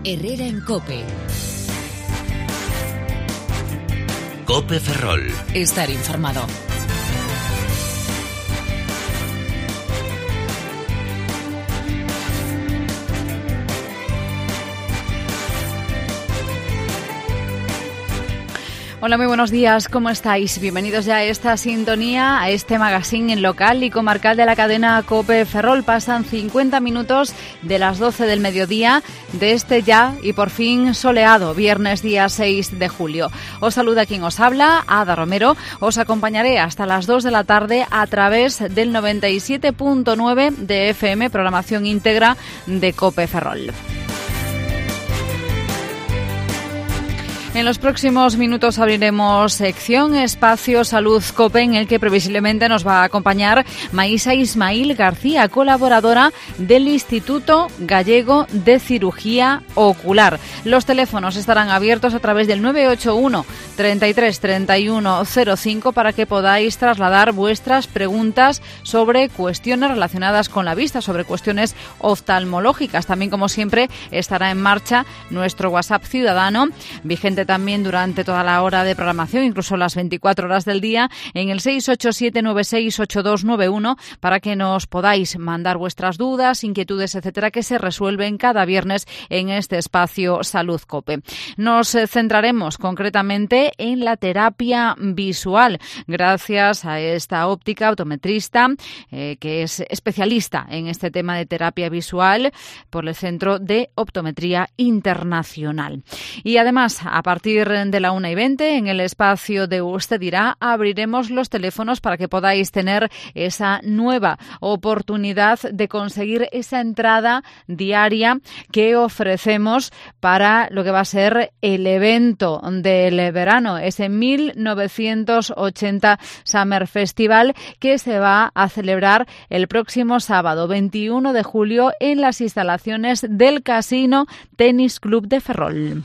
Herrera en COPE. COPE Ferrol. Estar informado. Hola, muy buenos días, ¿cómo estáis? Bienvenidos ya a esta sintonía, a este magazine local y comarcal de la cadena COPE Ferrol. Pasan 50 minutos de las 12 del mediodía de este ya y por fin soleado viernes día 6 de julio. Os saluda quien os habla, Ada Romero. Os acompañaré hasta las 2 de la tarde a través del 97.9 de FM, programación íntegra de COPE Ferrol. En los próximos minutos abriremos sección Espacio Salud COPE, en el que previsiblemente nos va a acompañar Maísa Ismail García, colaboradora del Instituto Gallego de Cirugía Ocular. Los teléfonos estarán abiertos a través del 981 33 31 05 para que podáis trasladar vuestras preguntas sobre cuestiones relacionadas con la vista, sobre cuestiones oftalmológicas. También, como siempre, estará en marcha nuestro WhatsApp ciudadano, vigente también durante toda la hora de programación, incluso las 24 horas del día, en el 687968291, para que nos podáis mandar vuestras dudas, inquietudes, etcétera, que se resuelven cada viernes en este espacio Salud COPE. Nos centraremos concretamente en la terapia visual, gracias a esta óptica optometrista que es especialista en este tema de terapia visual por el Centro de Optometría Internacional. Y además, a partir de la 1:20, en el espacio de Usted Dirá, abriremos los teléfonos para que podáis tener esa nueva oportunidad de conseguir esa entrada diaria que ofrecemos para lo que va a ser el evento del verano, ese 1980 Summer Festival, que se va a celebrar el próximo sábado 21 de julio en las instalaciones del Casino Tenis Club de Ferrol.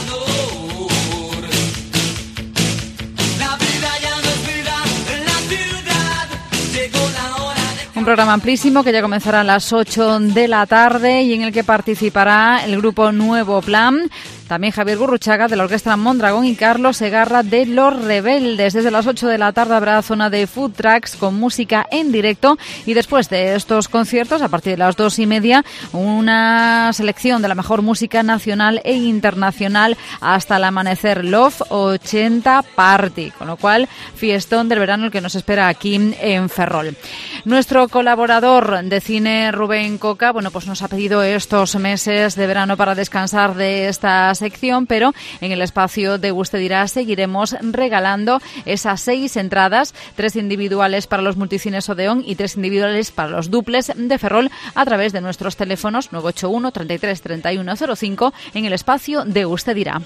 Un programa amplísimo que ya comenzará a las 8 de la tarde y en el que participará el grupo Nuevo Plan, también Javier Gurruchaga de la Orquesta Mondragón y Carlos Segarra de Los Rebeldes. Desde las 8 de la tarde habrá zona de food trucks con música en directo y después de estos conciertos, a partir de las 2:30, una selección de la mejor música nacional e internacional hasta el amanecer. Love 80 Party, con lo cual fiestón del verano el que nos espera aquí en Ferrol. Nuestro colaborador de cine, Rubén Coca, pues nos ha pedido estos meses de verano para descansar de esta sección, pero en el espacio de Usted Dirá seguiremos regalando esas 6 entradas, 3 individuales para los multicines Odeón y 3 individuales para los duples de Ferrol, a través de nuestros teléfonos 981 33 31 05 en el espacio de Usted Dirá.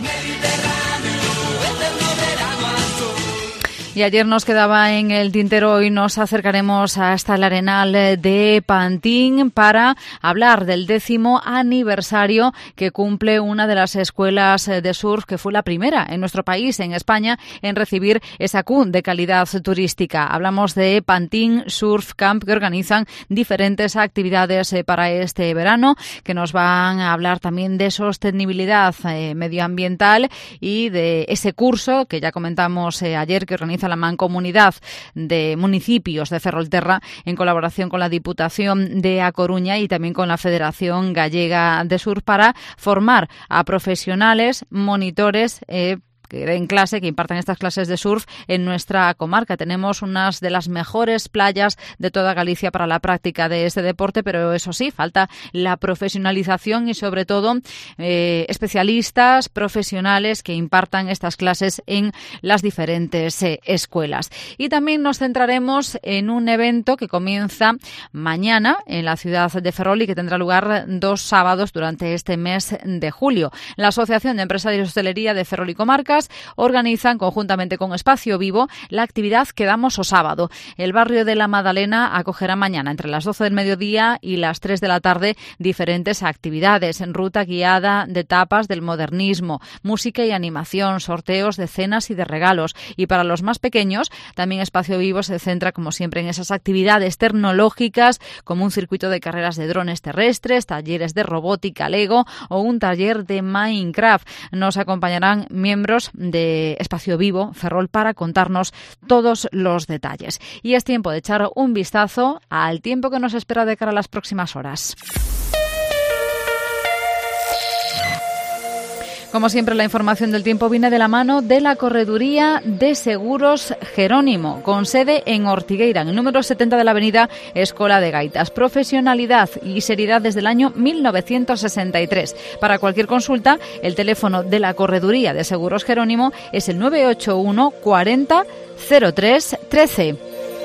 Y ayer nos quedaba en el tintero, hoy nos acercaremos hasta el Arenal de Pantín para hablar del 10º aniversario que cumple una de las escuelas de surf que fue la primera en nuestro país, en España, en recibir esa Q de calidad turística. Hablamos de Pantín Surf Camp, que organizan diferentes actividades para este verano, que nos van a hablar también de sostenibilidad medioambiental y de ese curso que ya comentamos ayer, que organiza la Mancomunidad de Municipios de Ferrolterra en colaboración con la Diputación de A Coruña y también con la Federación Gallega de Surf, para formar a profesionales, monitores que den clase, que impartan estas clases de surf en nuestra comarca. Tenemos unas de las mejores playas de toda Galicia para la práctica de este deporte, pero eso sí, falta la profesionalización y sobre todo especialistas, profesionales que impartan estas clases en las diferentes escuelas. Y también nos centraremos en un evento que comienza mañana en la ciudad de Ferrol y que tendrá lugar 2 sábados durante este mes de julio. La Asociación de Empresarios de Hostelería de Ferrol y Comarcas Caritas organizan conjuntamente con Espacio Vivo la actividad Quedamos o Sábado. El barrio de la Madalena acogerá mañana entre las 12 del mediodía y las 3 de la tarde diferentes actividades en ruta guiada de tapas del modernismo, música y animación, sorteos de cenas y de regalos. Y para los más pequeños, también Espacio Vivo se centra, como siempre, en esas actividades tecnológicas como un circuito de carreras de drones terrestres, talleres de robótica Lego o un taller de Minecraft. Nos acompañarán miembros de Espacio Vivo Ferrol para contarnos todos los detalles. Y es tiempo de echar un vistazo al tiempo que nos espera de cara a las próximas horas. Como siempre, la información del tiempo viene de la mano de la Correduría de Seguros Jerónimo, con sede en Ortigueira, en el número 70 de la avenida Escola de Gaitas. Profesionalidad y seriedad desde el año 1963. Para cualquier consulta, el teléfono de la Correduría de Seguros Jerónimo es el 981 40 03 13.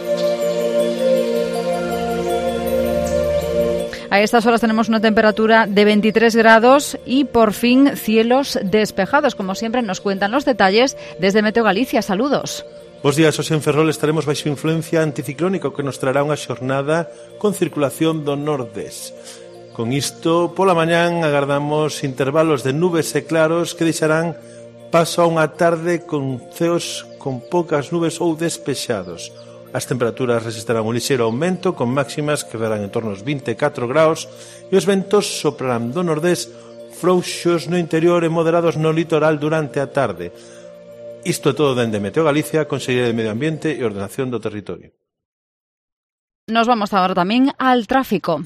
A estas horas tenemos una temperatura de 23 grados y por fin cielos despejados. Como siempre nos cuentan los detalles desde Meteo Galicia. Saludos. Bos días, hoxe en Ferrol estaremos baixo influencia anticiclónico que nos traerá unha xornada con circulación do nordés. Con isto, pola mañán agardamos intervalos de nubes e claros que deixarán paso a unha tarde con ceos con poucas nubes ou despexados. As temperaturas resistirán un lixeiro aumento con máximas que verán en torno aos 24 graus e os ventos soprarán do nordés frouxos no interior e moderados no litoral durante a tarde. Isto é todo dende Meteo Galicia, Consellería de Medio Ambiente e Ordenación do Territorio. Nos vamos ahora tamén al tráfico.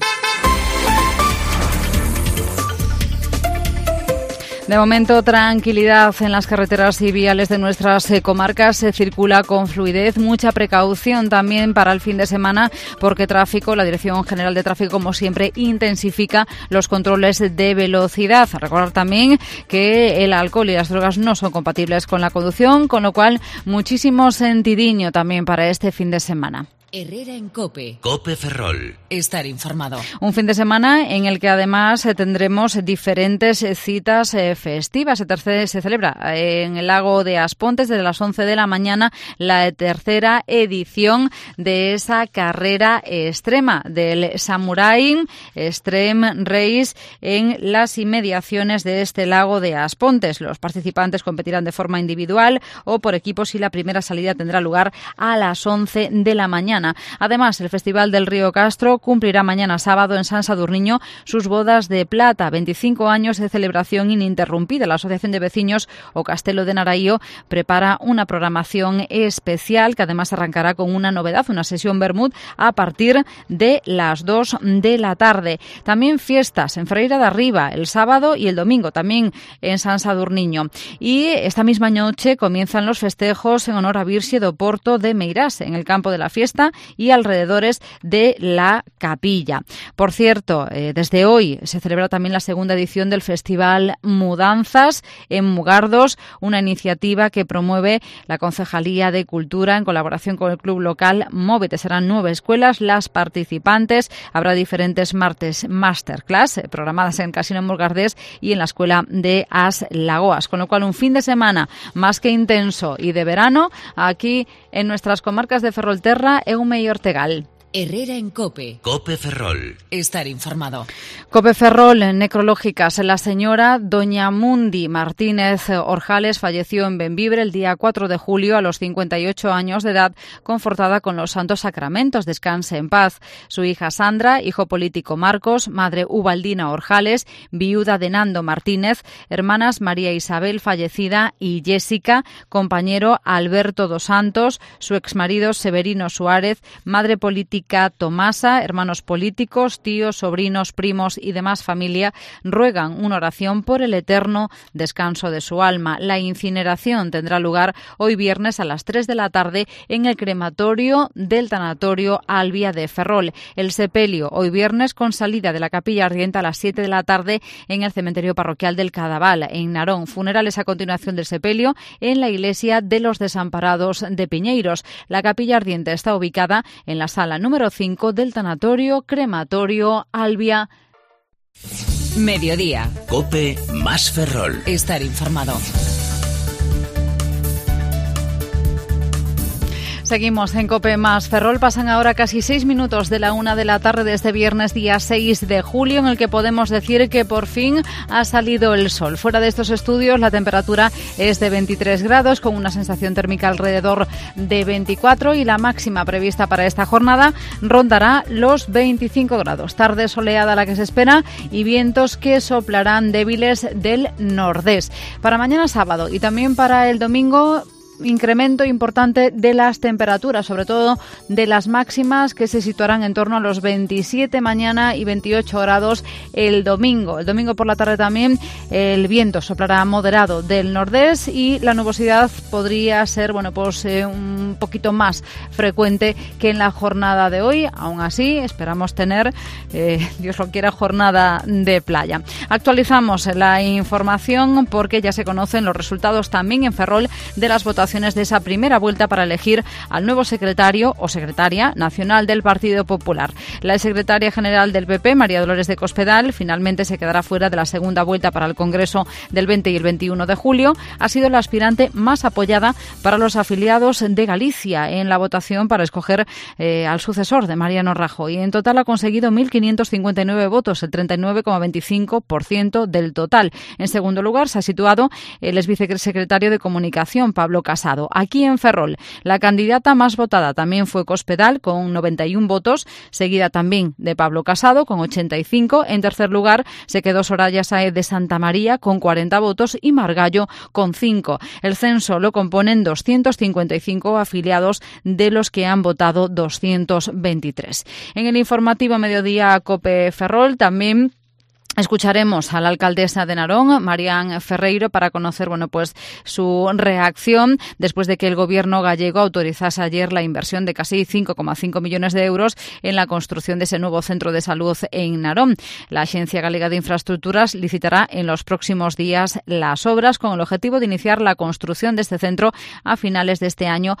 De momento, tranquilidad en las carreteras y viales de nuestras comarcas. Se circula con fluidez. Mucha precaución también para el fin de semana porque la Dirección General de Tráfico, como siempre, intensifica los controles de velocidad. Recordar también que el alcohol y las drogas no son compatibles con la conducción, con lo cual muchísimo sentidiño también para este fin de semana. Herrera en COPE. COPE Ferrol. Estar informado. Un fin de semana en el que además tendremos diferentes citas festivas. Se celebra en el lago de Aspontes desde las 11 de la mañana la tercera edición de esa carrera extrema del Samurai Extreme Race en las inmediaciones de este lago de Aspontes. Los participantes competirán de forma individual o por equipos y la primera salida tendrá lugar a las 11 de la mañana. Además, el Festival del Río Castro cumplirá mañana sábado en San Sadurniño sus bodas de plata, 25 años de celebración ininterrumpida. La Asociación de Veciños o Castelo de Naraío prepara una programación especial que además arrancará con una novedad, una sesión vermut a partir de las 2 de la tarde. También fiestas en Freira de Arriba el sábado y el domingo, también en San Sadurniño. Y esta misma noche comienzan los festejos en honor a Virxe do Porto de Meirás en el campo de la fiesta y alrededores de la capilla. Por cierto, desde hoy se celebra también la segunda edición del Festival Mudanzas en Mugardos, una iniciativa que promueve la Concejalía de Cultura en colaboración con el club local Móvete. Serán 9 escuelas las participantes. Habrá diferentes masterclass programadas en el Casino Mugardés y en la Escuela de As Lagoas, con lo cual un fin de semana más que intenso y de verano aquí en nuestras comarcas de Ferrolterra e un mellor Tegal. Herrera en COPE. COPE Ferrol. Estar informado. COPE Ferrol, necrológicas. La señora Doña Mundi Martínez Orjales falleció en Bembibre el día 4 de julio a los 58 años de edad, confortada con los santos sacramentos. Descanse en paz. Su hija Sandra, hijo político Marcos, madre Ubaldina Orjales, viuda de Nando Martínez, hermanas María Isabel, fallecida, y Jessica, compañero Alberto dos Santos, su exmarido Severino Suárez, madre política Tomasa, hermanos políticos, tíos, sobrinos, primos y demás familia ruegan una oración por el eterno descanso de su alma. La incineración tendrá lugar hoy viernes a las 3 de la tarde en el crematorio del tanatorio Albia de Ferrol. El sepelio hoy viernes con salida de la capilla ardiente a las 7 de la tarde en el cementerio parroquial del Cadaval, en Narón. Funerales a continuación del sepelio en la iglesia de los Desamparados de Piñeiros. La capilla ardiente está ubicada en la sala número 5 del tanatorio crematorio Albia. Mediodía. COPE más Ferrol. Estar informado. Seguimos en COPE más Ferrol. Pasan ahora casi 6 minutos de la 1 de la tarde de este viernes día 6 de julio, en el que podemos decir que por fin ha salido el sol. Fuera de estos estudios la temperatura es de 23 grados con una sensación térmica alrededor de 24 y la máxima prevista para esta jornada rondará los 25 grados. Tarde soleada la que se espera y vientos que soplarán débiles del nordés. Para mañana sábado y también para el domingo, incremento importante de las temperaturas, sobre todo de las máximas, que se situarán en torno a los 27 mañana y 28 grados el domingo. El domingo por la tarde también el viento soplará moderado del nordés y la nubosidad podría ser un poquito más frecuente que en la jornada de hoy. Aún así, esperamos tener, Dios lo quiera, jornada de playa. Actualizamos la información porque ya se conocen los resultados también en Ferrol de las votaciones de esa primera vuelta para elegir al nuevo secretario o secretaria nacional del Partido Popular. La secretaria general del PP, María Dolores de Cospedal, finalmente se quedará fuera de la segunda vuelta para el Congreso del 20 y el 21 de julio. Ha sido la aspirante más apoyada para los afiliados de Galicia en la votación para escoger al sucesor de Mariano Rajoy. En total ha conseguido 1.559 votos, el 39,25% del total. En segundo lugar se ha situado el exvicesecretario de Comunicación, Pablo Casado. Aquí en Ferrol, la candidata más votada también fue Cospedal, con 91 votos, seguida también de Pablo Casado, con 85. En tercer lugar se quedó Soraya Sáez de Santamaría, con 40 votos, y Margallo, con 5. El censo lo componen 255 afiliados, de los que han votado 223. En el informativo Mediodía COPE Ferrol también escucharemos a la alcaldesa de Narón, Marián Ferreiro, para conocer su reacción después de que el gobierno gallego autorizase ayer la inversión de casi 5,5 millones de euros en la construcción de ese nuevo centro de salud en Narón. La Agencia Galega de Infraestructuras licitará en los próximos días las obras con el objetivo de iniciar la construcción de este centro a finales de este año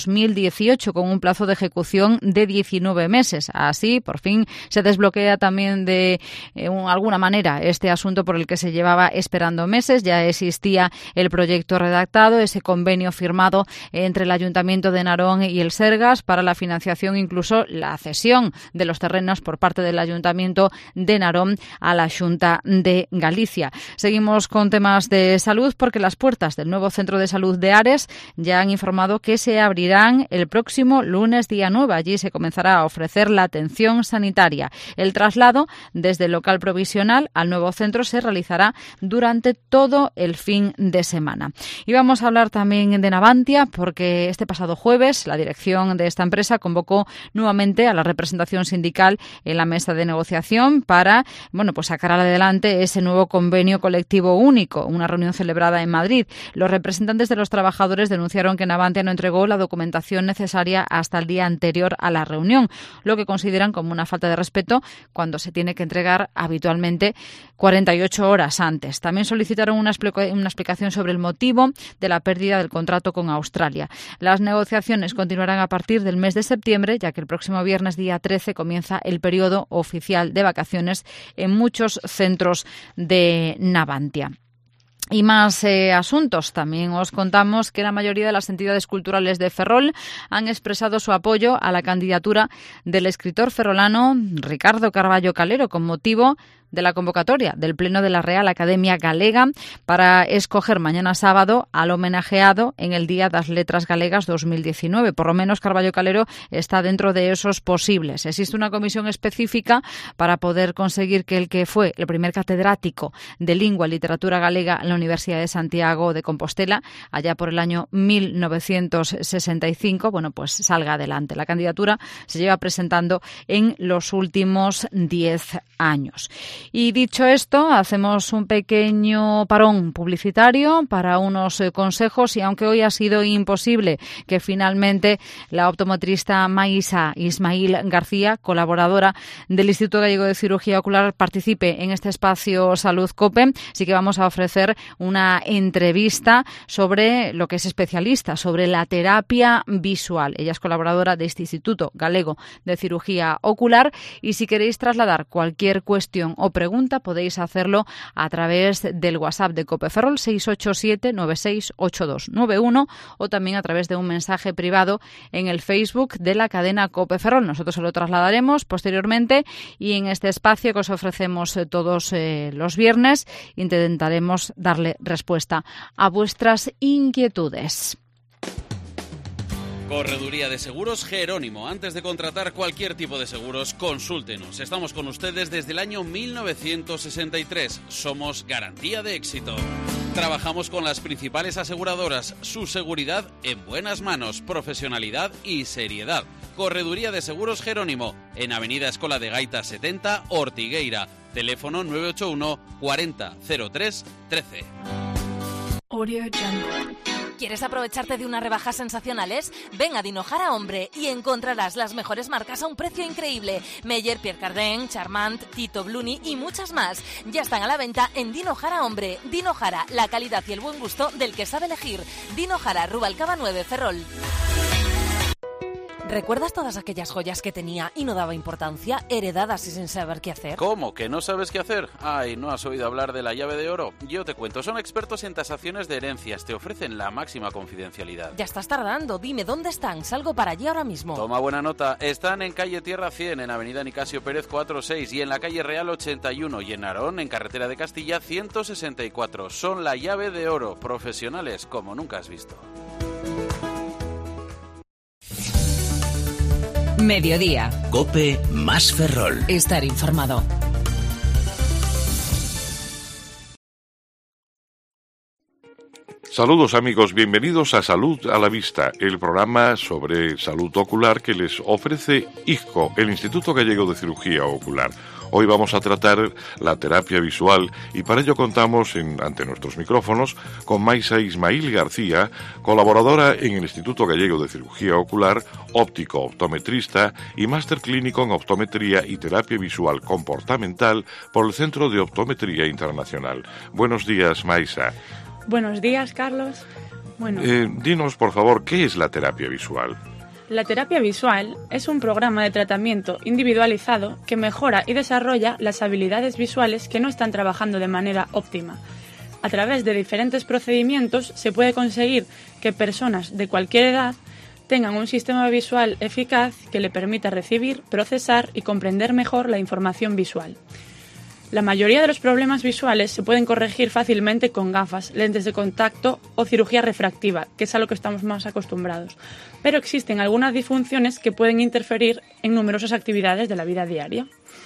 2018, con un plazo de ejecución de 19 meses. Así, por fin, se desbloquea también de alguna manera este asunto por el que se llevaba esperando meses. Ya existía el proyecto redactado, ese convenio firmado entre el Ayuntamiento de Narón y el Sergas para la financiación, incluso la cesión de los terrenos por parte del Ayuntamiento de Narón a la Xunta de Galicia. Seguimos con temas de salud porque las puertas del nuevo centro de salud de Ares ya han informado que se abrirán el próximo lunes día 9. Allí se comenzará a ofrecer la atención sanitaria. El traslado desde el local provisional al nuevo centro se realizará durante todo el fin de semana. Y vamos a hablar también de Navantia porque este pasado jueves la dirección de esta empresa convocó nuevamente a la representación sindical en la mesa de negociación para sacar adelante ese nuevo convenio colectivo único, una reunión celebrada en Madrid. Los representantes de los trabajadores denunciaron que Navantia no entregó la documentación necesaria hasta el día anterior a la reunión, lo que consideran como una falta de respeto cuando se tiene que entregar habitualmente 48 horas antes. También solicitaron una explicación sobre el motivo de la pérdida del contrato con Australia. Las negociaciones continuarán a partir del mes de septiembre, ya que el próximo viernes día 13 comienza el periodo oficial de vacaciones en muchos centros de Navantia. Y más asuntos. También os contamos que la mayoría de las entidades culturales de Ferrol han expresado su apoyo a la candidatura del escritor ferrolano Ricardo Carballo Calero con motivo de la convocatoria del Pleno de la Real Academia Galega para escoger mañana sábado al homenajeado en el Día das Letras Galegas 2019. Por lo menos Carballo Calero está dentro de esos posibles. Existe una comisión específica para poder conseguir que el que fue el primer catedrático de Lingua y Literatura Galega en la Universidad de Santiago de Compostela, allá por el año 1965, salga adelante. La candidatura se lleva presentando en los últimos 10 años. Y dicho esto, hacemos un pequeño parón publicitario para unos consejos y aunque hoy ha sido imposible que finalmente la optometrista Maísa Ismail García, colaboradora del Instituto Gallego de Cirugía Ocular, participe en este espacio Salud COPE, sí que vamos a ofrecer una entrevista sobre lo que es especialista, sobre la terapia visual. Ella es colaboradora de este Instituto Galego de Cirugía Ocular y si queréis trasladar cualquier cuestión o o pregunta, podéis hacerlo a través del WhatsApp de COPE Ferrol 687-968291 o también a través de un mensaje privado en el Facebook de la cadena COPE Ferrol. Nosotros se lo trasladaremos posteriormente y en este espacio que os ofrecemos todos los viernes intentaremos darle respuesta a vuestras inquietudes. Correduría de Seguros Jerónimo. Antes de contratar cualquier tipo de seguros, consúltenos. Estamos con ustedes desde el año 1963. Somos garantía de éxito. Trabajamos con las principales aseguradoras. Su seguridad en buenas manos, profesionalidad y seriedad. Correduría de Seguros Jerónimo, en Avenida Escola de Gaita 70, Ortigueira. Teléfono 981 40 03 13. Audio Jungle. ¿Quieres aprovecharte de unas rebajas sensacionales? Ven a Dinojara Hombre y encontrarás las mejores marcas a un precio increíble. Meyer, Pierre Cardin, Charmant, Tito, Bluni y muchas más. Ya están a la venta en Dinojara Hombre. Dinojara, la calidad y el buen gusto del que sabe elegir. Dinojara, Rubalcaba 9, Ferrol. ¿Recuerdas todas aquellas joyas que tenía y no daba importancia, heredadas y sin saber qué hacer? ¿Cómo? ¿Que no sabes qué hacer? Ay, ¿no has oído hablar de la llave de oro? Yo te cuento, son expertos en tasaciones de herencias, te ofrecen la máxima confidencialidad. Ya estás tardando, dime dónde están, salgo para allí ahora mismo. Toma buena nota, están en calle Tierra 100, en avenida Nicasio Pérez 46 y en la calle Real 81 y en Narón, en carretera de Castilla 164. Son la llave de oro, profesionales como nunca has visto. Mediodía. COPE más Ferrol. Estar informado. Saludos amigos, bienvenidos a Salud a la Vista, el programa sobre salud ocular que les ofrece IGCO, el Instituto Gallego de Cirugía Ocular. Hoy vamos a tratar la terapia visual y para ello contamos ante nuestros micrófonos con Maisa Ismail García, colaboradora en el Instituto Gallego de Cirugía Ocular, óptico optometrista y máster clínico en optometría y terapia visual comportamental por el Centro de Optometría Internacional. Buenos días, Maisa. Buenos días, Carlos. Dinos, por favor, ¿qué es la terapia visual? La terapia visual es un programa de tratamiento individualizado que mejora y desarrolla las habilidades visuales que no están trabajando de manera óptima. A través de diferentes procedimientos se puede conseguir que personas de cualquier edad tengan un sistema visual eficaz que le permita recibir, procesar y comprender mejor la información visual. La mayoría de los problemas visuales se pueden corregir fácilmente con gafas, lentes de contacto o cirugía refractiva, que es a lo que estamos más acostumbrados. Pero existen algunas disfunciones que pueden interferir en numerosas actividades de la vida diaria.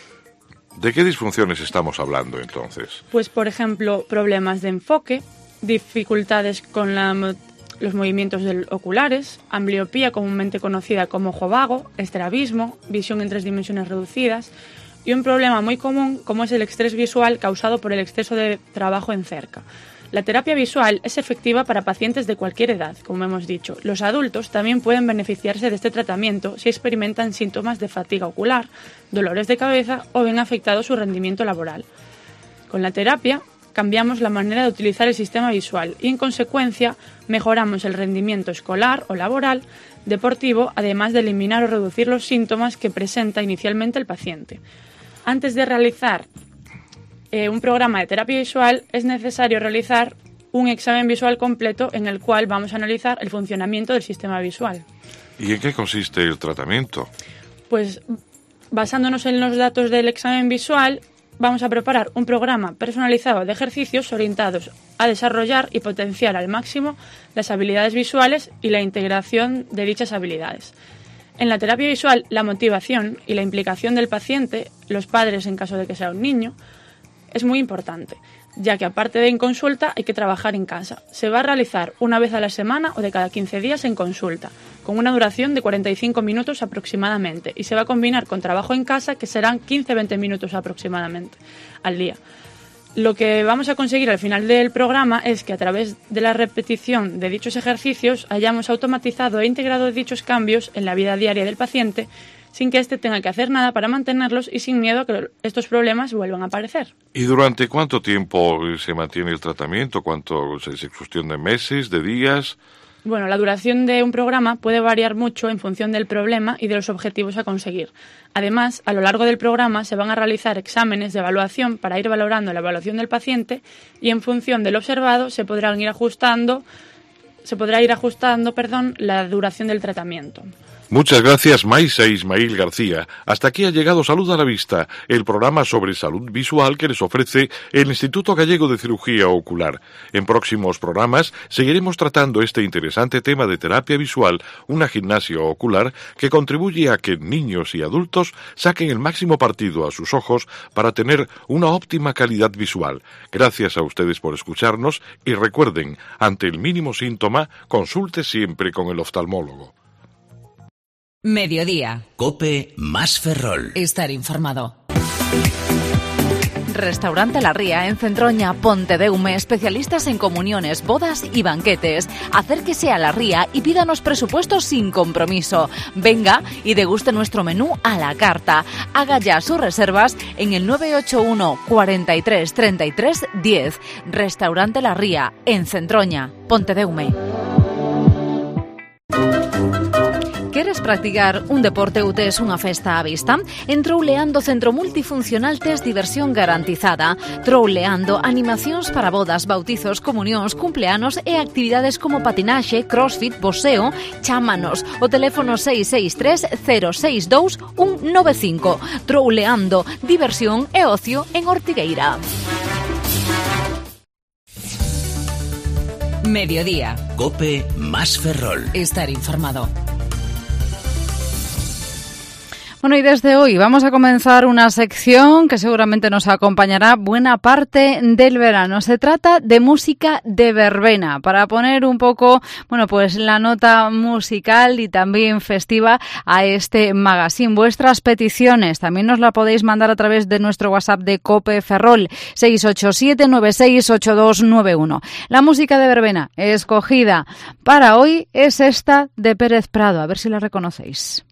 ¿De qué disfunciones estamos hablando entonces? Pues, por ejemplo, problemas de enfoque, dificultades con los movimientos oculares, ambliopía comúnmente conocida como ojo vago, estrabismo, visión en 3 dimensiones reducidas, y un problema muy común como es el estrés visual causado por el exceso de trabajo en cerca. La terapia visual es efectiva para pacientes de cualquier edad, como hemos dicho. Los adultos también pueden beneficiarse de este tratamiento si experimentan síntomas de fatiga ocular, dolores de cabeza o ven afectado su rendimiento laboral. Con la terapia cambiamos la manera de utilizar el sistema visual y, en consecuencia, mejoramos el rendimiento escolar o laboral, deportivo, además de eliminar o reducir los síntomas que presenta inicialmente el paciente. Antes de realizar un programa de terapia visual es necesario realizar un examen visual completo en el cual vamos a analizar el funcionamiento del sistema visual. ¿Y en qué consiste el tratamiento? Pues basándonos en los datos del examen visual, vamos a preparar un programa personalizado de ejercicios orientados a desarrollar y potenciar al máximo las habilidades visuales y la integración de dichas habilidades. En la terapia visual, la motivación y la implicación del paciente, los padres en caso de que sea un niño, es muy importante, ya que aparte de en consulta hay que trabajar en casa. Se va a realizar una vez a la semana o de cada 15 días en consulta, con una duración de 45 minutos aproximadamente, y se va a combinar con trabajo en casa, que serán 15-20 minutos aproximadamente al día. Lo que vamos a conseguir al final del programa es que a través de la repetición de dichos ejercicios hayamos automatizado e integrado dichos cambios en la vida diaria del paciente sin que éste tenga que hacer nada para mantenerlos y sin miedo a que estos problemas vuelvan a aparecer. ¿Y durante cuánto tiempo se mantiene el tratamiento? ¿Cuánto es cuestión de meses, de días? Bueno, la duración de un programa puede variar mucho en función del problema y de los objetivos a conseguir. Además, a lo largo del programa se van a realizar exámenes de evaluación para ir valorando la evaluación del paciente y en función del observado se podrá ir ajustando la duración del tratamiento. Muchas gracias, Maisa Ismail García. Hasta aquí ha llegado Salud a la Vista, el programa sobre salud visual que les ofrece el Instituto Gallego de Cirugía Ocular. En próximos programas seguiremos tratando este interesante tema de terapia visual, una gimnasia ocular que contribuye a que niños y adultos saquen el máximo partido a sus ojos para tener una óptima calidad visual. Gracias a ustedes por escucharnos y recuerden, ante el mínimo síntoma, consulte siempre con el oftalmólogo. Mediodía. COPE más Ferrol. Estar informado. Restaurante La Ría en Centroña, Pontedeume, especialistas en comuniones, bodas y banquetes. Acérquese a La Ría y pídanos presupuestos sin compromiso. Venga y deguste nuestro menú a la carta. Haga ya sus reservas en el 981 43 33 10. Restaurante La Ría en Centroña, Pontedeume. Queres practicar un deporte ou tes unha festa á vista? En Trouleando Centro Multifuncional tes diversión garantizada. Trouleando, animacións para bodas, bautizos, comunións, cumpleanos e actividades como patinaxe, crossfit, boxeo. Chámanos o teléfono 663 062 195. Trouleando, diversión e ocio en Ortigueira. Mediodía. COPE más Ferrol. Estar informado. Bueno, y desde hoy vamos a comenzar una sección que seguramente nos acompañará buena parte del verano. Se trata de música de verbena, para poner un poco, bueno, pues la nota musical y también festiva a este magazine. Vuestras peticiones también nos la podéis mandar a través de nuestro WhatsApp de COPE Ferrol, 687-968291. La música de verbena escogida para hoy es esta de Pérez Prado, a ver si la reconocéis.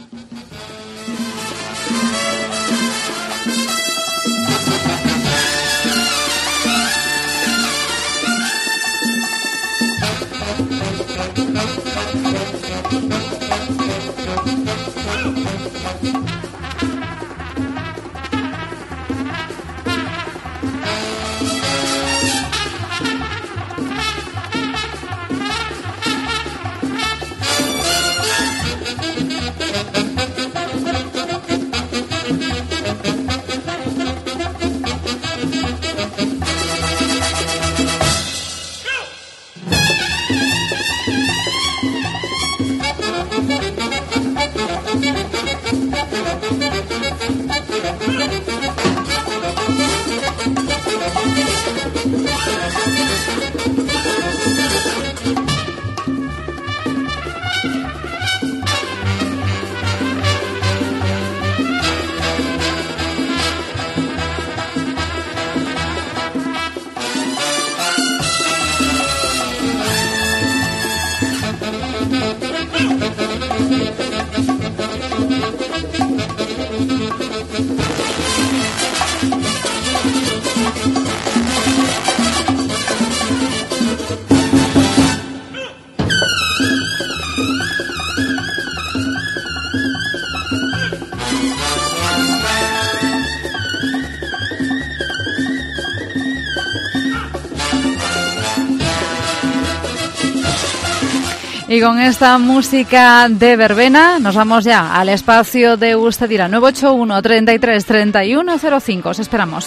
Y con esta música de verbena nos vamos ya al espacio de Usted dirá, 981 33 31 05. Os esperamos.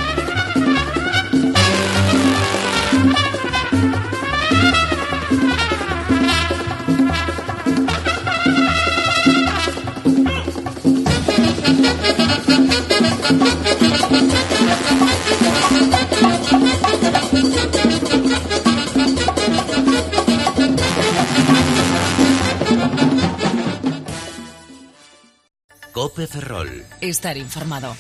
COPE Ferrol. Estar informado.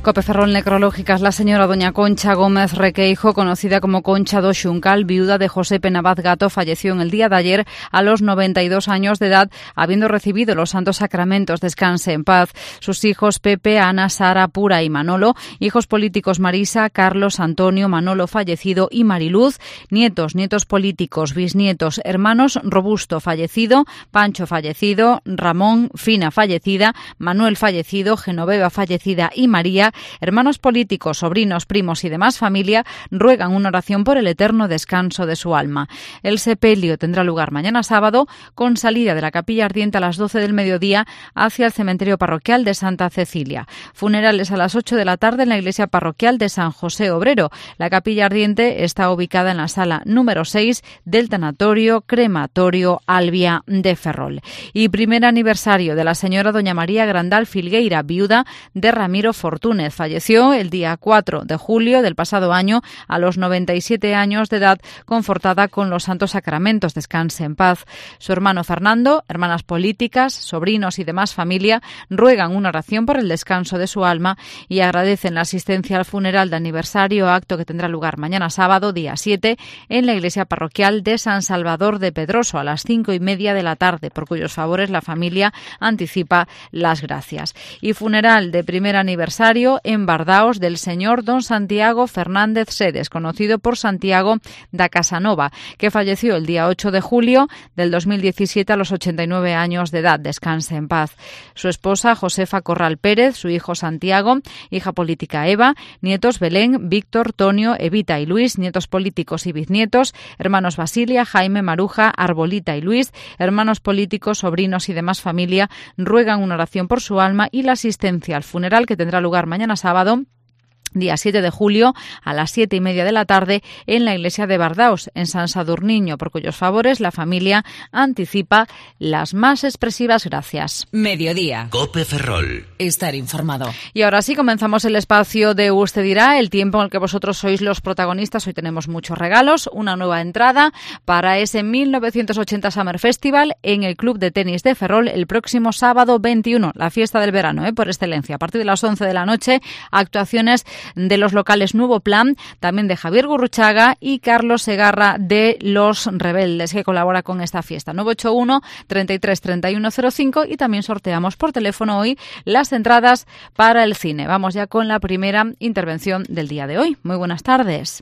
Cope Ferrol Necrológicas, la señora doña Concha Gómez Requeijo, conocida como Concha do Xuncal, viuda de José Penabaz Gato, falleció en el día de ayer a los 92 años de edad, habiendo recibido los santos sacramentos. Descanse en paz. Sus hijos Pepe, Ana, Sara, Pura y Manolo, hijos políticos Marisa, Carlos, Antonio, Manolo fallecido y Mariluz, nietos políticos, bisnietos, hermanos Robusto fallecido, Pancho fallecido, Ramón, Fina fallecida, Manuel fallecido, Genoveva fallecida y María, hermanos políticos, sobrinos, primos y demás familia ruegan una oración por el eterno descanso de su alma. El sepelio tendrá lugar mañana sábado con salida de la capilla ardiente a las 12 del mediodía hacia el cementerio parroquial de Santa Cecilia. Funerales a las 8 de la tarde en la iglesia parroquial de San José Obrero. La capilla ardiente está ubicada en la sala número 6 del tanatorio crematorio Albia de Ferrol. Y primer aniversario de la señora doña María Grandal Filgueira, viuda de Ramiro Fortúnez. Falleció el día 4 de julio del pasado año a los 97 años de edad, confortada con los santos sacramentos. Descanse en paz. Su hermano Fernando, hermanas políticas, sobrinos y demás familia ruegan una oración por el descanso de su alma y agradecen la asistencia al funeral de aniversario, acto que tendrá lugar mañana sábado, día 7, en la iglesia parroquial de San Salvador de Pedroso a las 5:30 de la tarde, por cuyos favores la familia anticipa las gracias. Y funeral de primer aniversario en Bardaos del señor don Santiago Fernández Sedes, conocido por Santiago da Casanova, que falleció el día 8 de julio del 2017 a los 89 años de edad. Descanse en paz. Su esposa Josefa Corral Pérez, su hijo Santiago, hija política Eva, nietos Belén, Víctor, Tonio, Evita y Luis, nietos políticos y bisnietos, hermanos Basilia, Jaime, Maruja, Arbolita y Luis, hermanos políticos, sobrinos y demás familia ruegan una oración por su alma y la asistencia al funeral que tendrá lugar mañana sábado, día 7 de julio, a las 7:30 de la tarde, en la iglesia de Bardaos, en San Sadurniño, por cuyos favores la familia anticipa las más expresivas gracias. Mediodía. Cope Ferrol. Estar informado. Y ahora sí, comenzamos el espacio de Usted dirá, el tiempo en el que vosotros sois los protagonistas. Hoy tenemos muchos regalos, una nueva entrada para ese 1980 Summer Festival en el Club de Tenis de Ferrol el próximo sábado 21, la fiesta del verano, por excelencia. A partir de las 11 de la noche, actuaciones de los locales Nuevo Plan, también de Javier Gurruchaga y Carlos Segarra de Los Rebeldes, que colabora con esta fiesta. 981 33 31 05 y también sorteamos por teléfono hoy las entradas para el cine. Vamos ya con la primera intervención del día de hoy. Muy buenas tardes.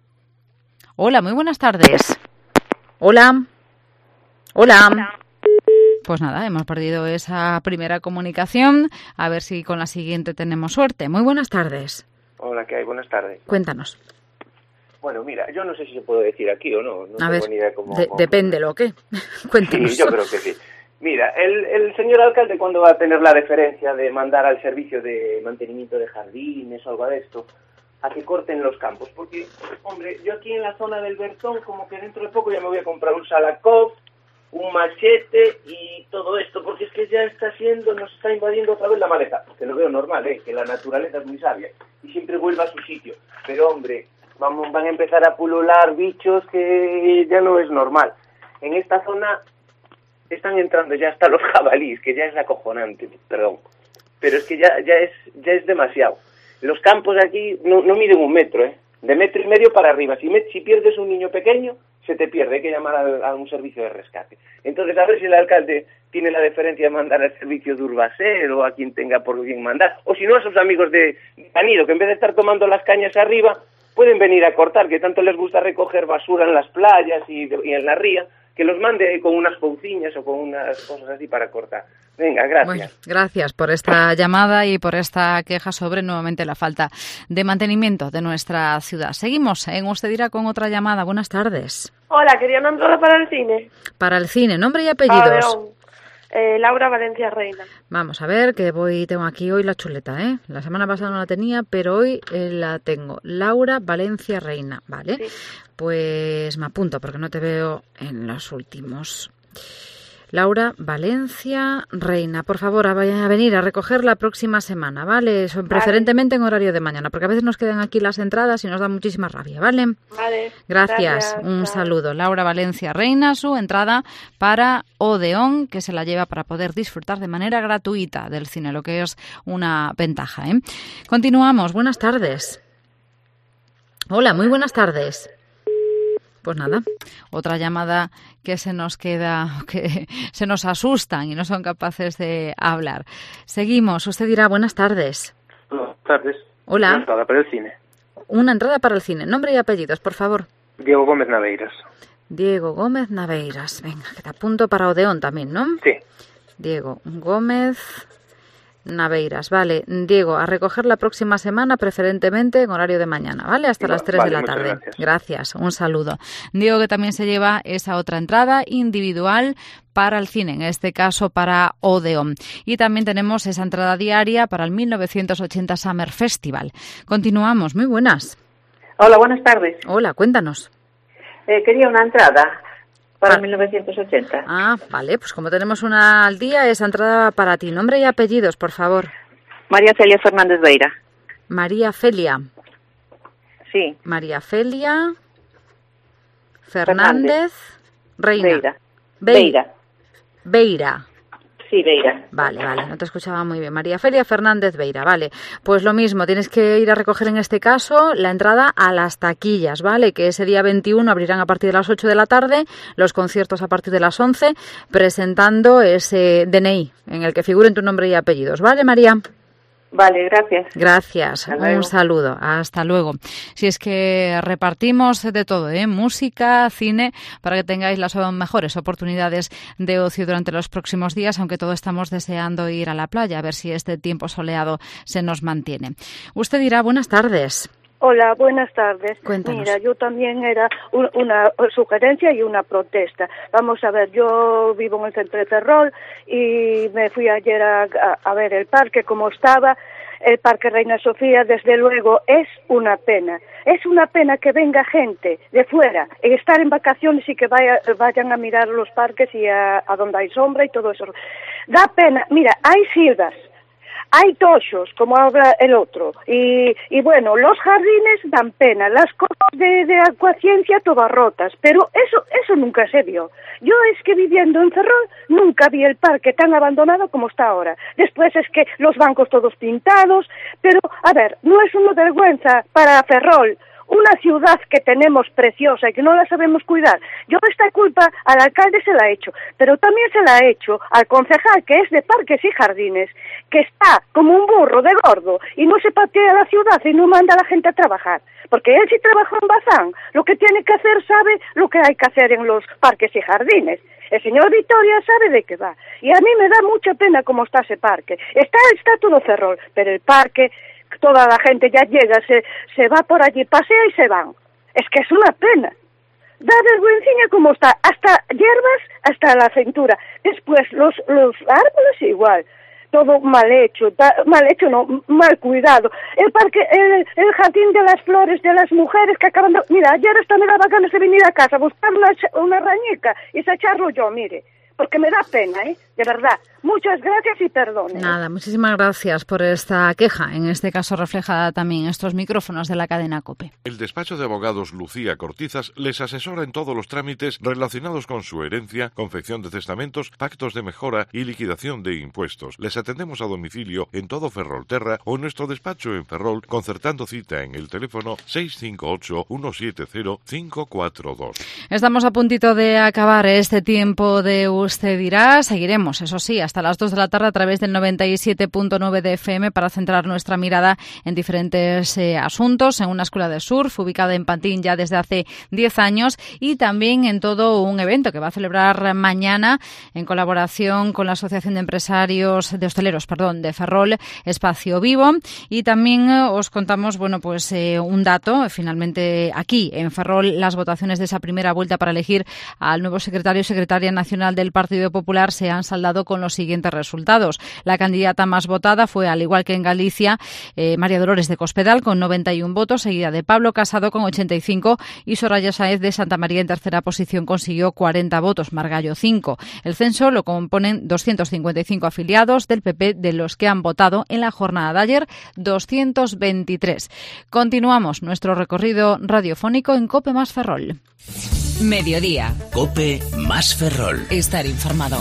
Hola, muy buenas tardes. Hola. Hola. Pues nada, hemos perdido esa primera comunicación. A ver si con la siguiente tenemos suerte. Muy buenas tardes. Hola, ¿qué hay? Buenas tardes. Cuéntanos. Bueno, mira, yo no sé si se puede decir aquí o no. No a tengo ver, ni idea cómo... depende lo que. Cuéntanos. Sí, yo creo que sí. Mira, el señor alcalde, ¿cuándo va a tener la deferencia de mandar al servicio de mantenimiento de jardines o algo de esto a que corten los campos? Porque, hombre, yo aquí en la zona del Bertón, como que dentro de poco ya me voy a comprar un Salakov, un machete y todo esto, porque es que ya nos está invadiendo otra vez la maleza, que lo veo normal, que la naturaleza es muy sabia y siempre vuelve a su sitio, pero hombre, van a empezar a pulular bichos que ya no es normal. En esta zona están entrando ya hasta los jabalíes, que ya es acojonante, perdón, pero es que ya es demasiado. Los campos de aquí no miden 1 metro, de 1,5 metros para arriba. Si pierdes un niño pequeño, se te pierde, hay que llamar a un servicio de rescate. Entonces, a ver si el alcalde tiene la deferencia de mandar al servicio de Urbaser o a quien tenga por bien mandar, o si no a sus amigos de Anido, que en vez de estar tomando las cañas arriba, pueden venir a cortar, que tanto les gusta recoger basura en las playas y en la ría, que los mande con unas pouciñas o con unas cosas así para cortar. Venga, gracias. Bueno, gracias por esta llamada y por esta queja sobre nuevamente la falta de mantenimiento de nuestra ciudad. Seguimos en Usted dirá con otra llamada. Buenas tardes. Hola, quería una entrada para el cine. Para el cine, nombre y apellidos. Laura Valencia Reina. Vamos a ver, que tengo aquí hoy la chuleta, La semana pasada no la tenía, pero hoy la tengo. Laura Valencia Reina, ¿vale? Sí. Pues me apunto porque no te veo en los últimos. Laura Valencia Reina, por favor, a venir a recoger la próxima semana, ¿vale? Preferentemente en horario de mañana, porque a veces nos quedan aquí las entradas y nos da muchísima rabia, ¿vale? Vale. Gracias. Un saludo. Laura Valencia Reina, su entrada para Odeón, que se la lleva para poder disfrutar de manera gratuita del cine, lo que es una ventaja, ¿eh? Continuamos. Buenas tardes. Hola, muy buenas tardes. Pues nada, otra llamada que se nos queda, que se nos asustan y no son capaces de hablar. Seguimos. Usted dirá buenas tardes. Buenas tardes. Hola. Una entrada para el cine. Una entrada para el cine. Nombre y apellidos, por favor. Diego Gómez Naveiras. Diego Gómez Naveiras. Venga, que te apunto para Odeón también, ¿no? Sí. Diego Gómez Naveiras. Vale, Diego, a recoger la próxima semana, preferentemente en horario de mañana, ¿vale? Hasta las 3 de la tarde. Gracias, un saludo. Diego, que también se lleva esa otra entrada individual para el cine, en este caso para Odeón. Y también tenemos esa entrada diaria para el 1980 Summer Festival. Continuamos, muy buenas. Hola, buenas tardes. Hola, cuéntanos. Quería una entrada para 1980. Ah, vale, pues como tenemos una al día, esa entrada para ti. Nombre y apellidos, por favor. María Celia Fernández Beira. María Felia. Sí. María Felia Fernández Reina. Beira. Beira. Sí, Beira. Vale, no te escuchaba muy bien. María Felia Fernández Beira, vale. Pues lo mismo, tienes que ir a recoger en este caso la entrada a las taquillas, ¿vale? Que ese día 21 abrirán a partir de las 8 de la tarde, los conciertos a partir de las 11, presentando ese DNI en el que figuren tu nombre y apellidos, ¿vale, María? Vale, gracias. Gracias, un saludo, hasta luego. Si es que repartimos de todo, música, cine, para que tengáis las mejores oportunidades de ocio durante los próximos días, aunque todos estamos deseando ir a la playa, a ver si este tiempo soleado se nos mantiene. Usted dirá, buenas tardes. Hola, buenas tardes. Cuéntanos. Mira, yo también era una sugerencia y una protesta. Vamos a ver, yo vivo en el centro de Ferrol y me fui ayer a ver el parque como estaba. El Parque Reina Sofía, desde luego, es una pena. Es una pena que venga gente de fuera y estar en vacaciones y que vayan a mirar los parques y a donde hay sombra y todo eso. Da pena. Mira, hay silvas. Hay tochos, como habla el otro, y bueno, los jardines dan pena, las cosas de acuaciencia todas rotas, pero eso nunca se vio. Yo es que viviendo en Ferrol nunca vi el parque tan abandonado como está ahora. Después es que los bancos todos pintados, pero a ver, no es una vergüenza para Ferrol, una ciudad que tenemos preciosa y que no la sabemos cuidar. Yo esta culpa al alcalde se la he hecho, pero también se la he hecho al concejal que es de Parques y Jardines, que está como un burro de gordo y no se patea la ciudad y no manda a la gente a trabajar. Porque él sí trabajó en Bazán, lo que tiene que hacer sabe lo que hay que hacer en los Parques y Jardines. El señor Vitoria sabe de qué va. Y a mí me da mucha pena cómo está ese parque. Está todo Ferrol, pero el parque, toda la gente ya llega, se va por allí, pasea y se van. Es que es una pena. Da vergüenza como está, hasta hierbas hasta la cintura. Después los árboles igual. Todo mal hecho no, mal cuidado. El parque, el jardín de las flores de las mujeres que acaban de... Mira, ayer hasta me daba ganas de venir a casa a buscar una rañica y echarlo yo, mire. Porque me da pena, de verdad. Muchas gracias y perdone. Nada, muchísimas gracias por esta queja, en este caso reflejada también en estos micrófonos de la cadena COPE. El despacho de abogados Lucía Cortizas les asesora en todos los trámites relacionados con su herencia, confección de testamentos, pactos de mejora y liquidación de impuestos. Les atendemos a domicilio en todo Ferrolterra o en nuestro despacho en Ferrol, concertando cita en el teléfono 658-170-542. Estamos a puntito de acabar este tiempo de Usted dirá. Seguiremos, eso sí, hasta las 2 de la tarde a través del 97.9 de FM para centrar nuestra mirada en diferentes asuntos, en una escuela de surf ubicada en Pantín ya desde hace 10 años y también en todo un evento que va a celebrar mañana en colaboración con la Asociación de Empresarios de Hosteleros, de Ferrol, Espacio Vivo. Y también os contamos, un dato, finalmente aquí en Ferrol las votaciones de esa primera vuelta para elegir al nuevo secretario o secretaria nacional del Partido Popular se han saldado con los siguientes resultados. La candidata más votada fue, al igual que en Galicia, María Dolores de Cospedal con 91 votos, seguida de Pablo Casado con 85 y Soraya Sáez de Santa María en tercera posición consiguió 40 votos, Margallo 5. El censo lo componen 255 afiliados del PP, de los que han votado en la jornada de ayer 223. Continuamos nuestro recorrido radiofónico en COPE más Ferrol. Mediodía. COPE más Ferrol. Estar informado.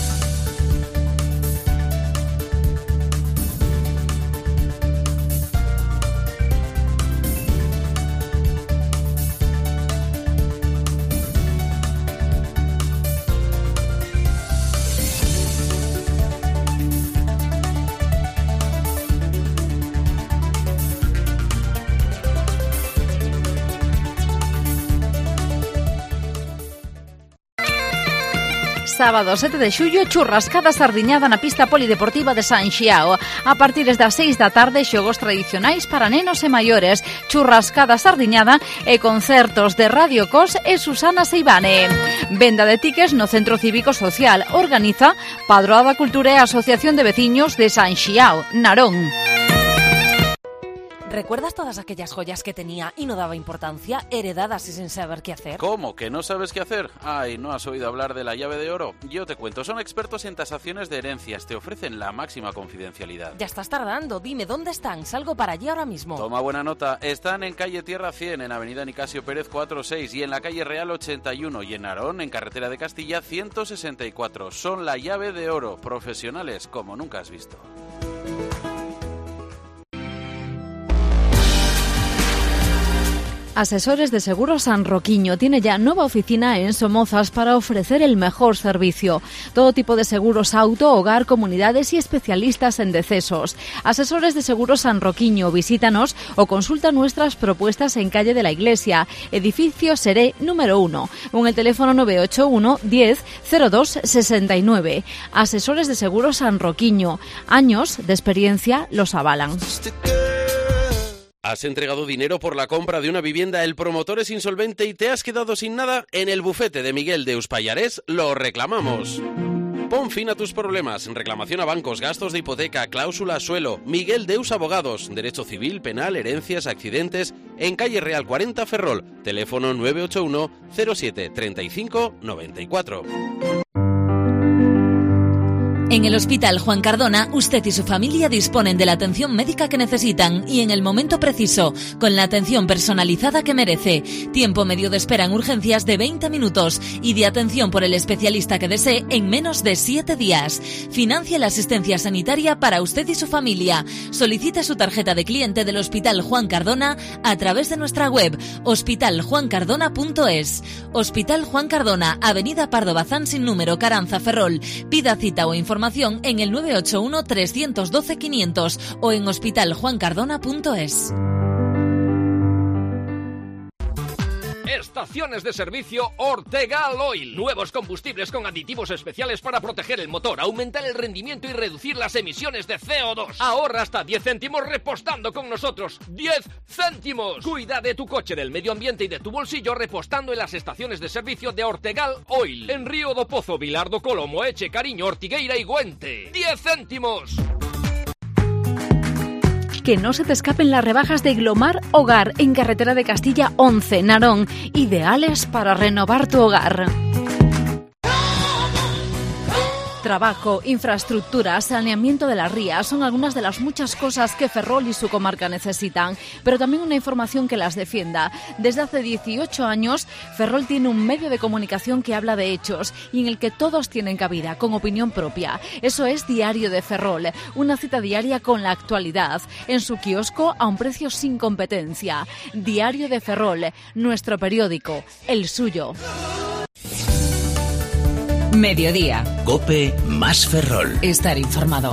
Sábado 7 de xullo, churrascada sardiñada na pista polideportiva de San Xiao. A partir das 6 da tarde, xogos tradicionais para nenos e maiores, churrascada sardiñada e concertos de Radio Cos e Susana Seivane. Venda de tickets no Centro Cívico Social. Organiza Padroa da Cultura e Asociación de Veciños de San Xiao, Narón. ¿Recuerdas todas aquellas joyas que tenía y no daba importancia, heredadas y sin saber qué hacer? ¿Cómo? ¿Que no sabes qué hacer? Ay, ¿no has oído hablar de la llave de oro? Yo te cuento, son expertos en tasaciones de herencias, te ofrecen la máxima confidencialidad. Ya estás tardando, dime, ¿dónde están? Salgo para allí ahora mismo. Toma buena nota, están en calle Tierra 100, en avenida Nicasio Pérez 46 y en la calle Real 81 y en Narón, en carretera de Castilla 164. Son la llave de oro, profesionales como nunca has visto. Asesores de Seguros San Roquiño tiene ya nueva oficina en Somozas para ofrecer el mejor servicio. Todo tipo de seguros auto, hogar, comunidades y especialistas en decesos. Asesores de Seguros San Roquiño, visítanos o consulta nuestras propuestas en calle de la Iglesia, edificio Seré número 1, o en el teléfono 981 10 02 69. Asesores de Seguros San Roquiño, años de experiencia los avalan. ¿Has entregado dinero por la compra de una vivienda, el promotor es insolvente y te has quedado sin nada? En el bufete de Miguel Deus Payarés lo reclamamos. Pon fin a tus problemas. Reclamación a bancos, gastos de hipoteca, cláusula suelo. Miguel Deus Abogados. Derecho civil, penal, herencias, accidentes. En calle Real 40 Ferrol. Teléfono 981 07 35 94. En el Hospital Juan Cardona, usted y su familia disponen de la atención médica que necesitan y en el momento preciso, con la atención personalizada que merece. Tiempo medio de espera en urgencias de 20 minutos y de atención por el especialista que desee en menos de 7 días. Financia la asistencia sanitaria para usted y su familia. Solicite su tarjeta de cliente del Hospital Juan Cardona a través de nuestra web hospitaljuancardona.es. Hospital Juan Cardona, Avenida Pardo Bazán sin número, Caranza, Ferrol. Pida cita o información en el 981 312 500 o en hospitaljuancardona.es. Estaciones de servicio Ortegal Oil. Nuevos combustibles con aditivos especiales para proteger el motor, aumentar el rendimiento y reducir las emisiones de CO2. Ahorra hasta 10 céntimos repostando con nosotros. 10 céntimos. Cuida de tu coche, del medio ambiente y de tu bolsillo repostando en las estaciones de servicio de Ortegal Oil. En Río do Pozo, Vilar do Colo, Moeche, Cariño, Ortigueira y Güente. 10 céntimos. Que no se te escapen las rebajas de Glomar Hogar en carretera de Castilla 11, Narón, ideales para renovar tu hogar. Trabajo, infraestructura, saneamiento de las rías son algunas de las muchas cosas que Ferrol y su comarca necesitan, pero también una información que las defienda. Desde hace 18 años, Ferrol tiene un medio de comunicación que habla de hechos y en el que todos tienen cabida, con opinión propia. Eso es Diario de Ferrol, una cita diaria con la actualidad, en su kiosco a un precio sin competencia. Diario de Ferrol, nuestro periódico, el suyo. Mediodía. COPE más Ferrol. Estar informado.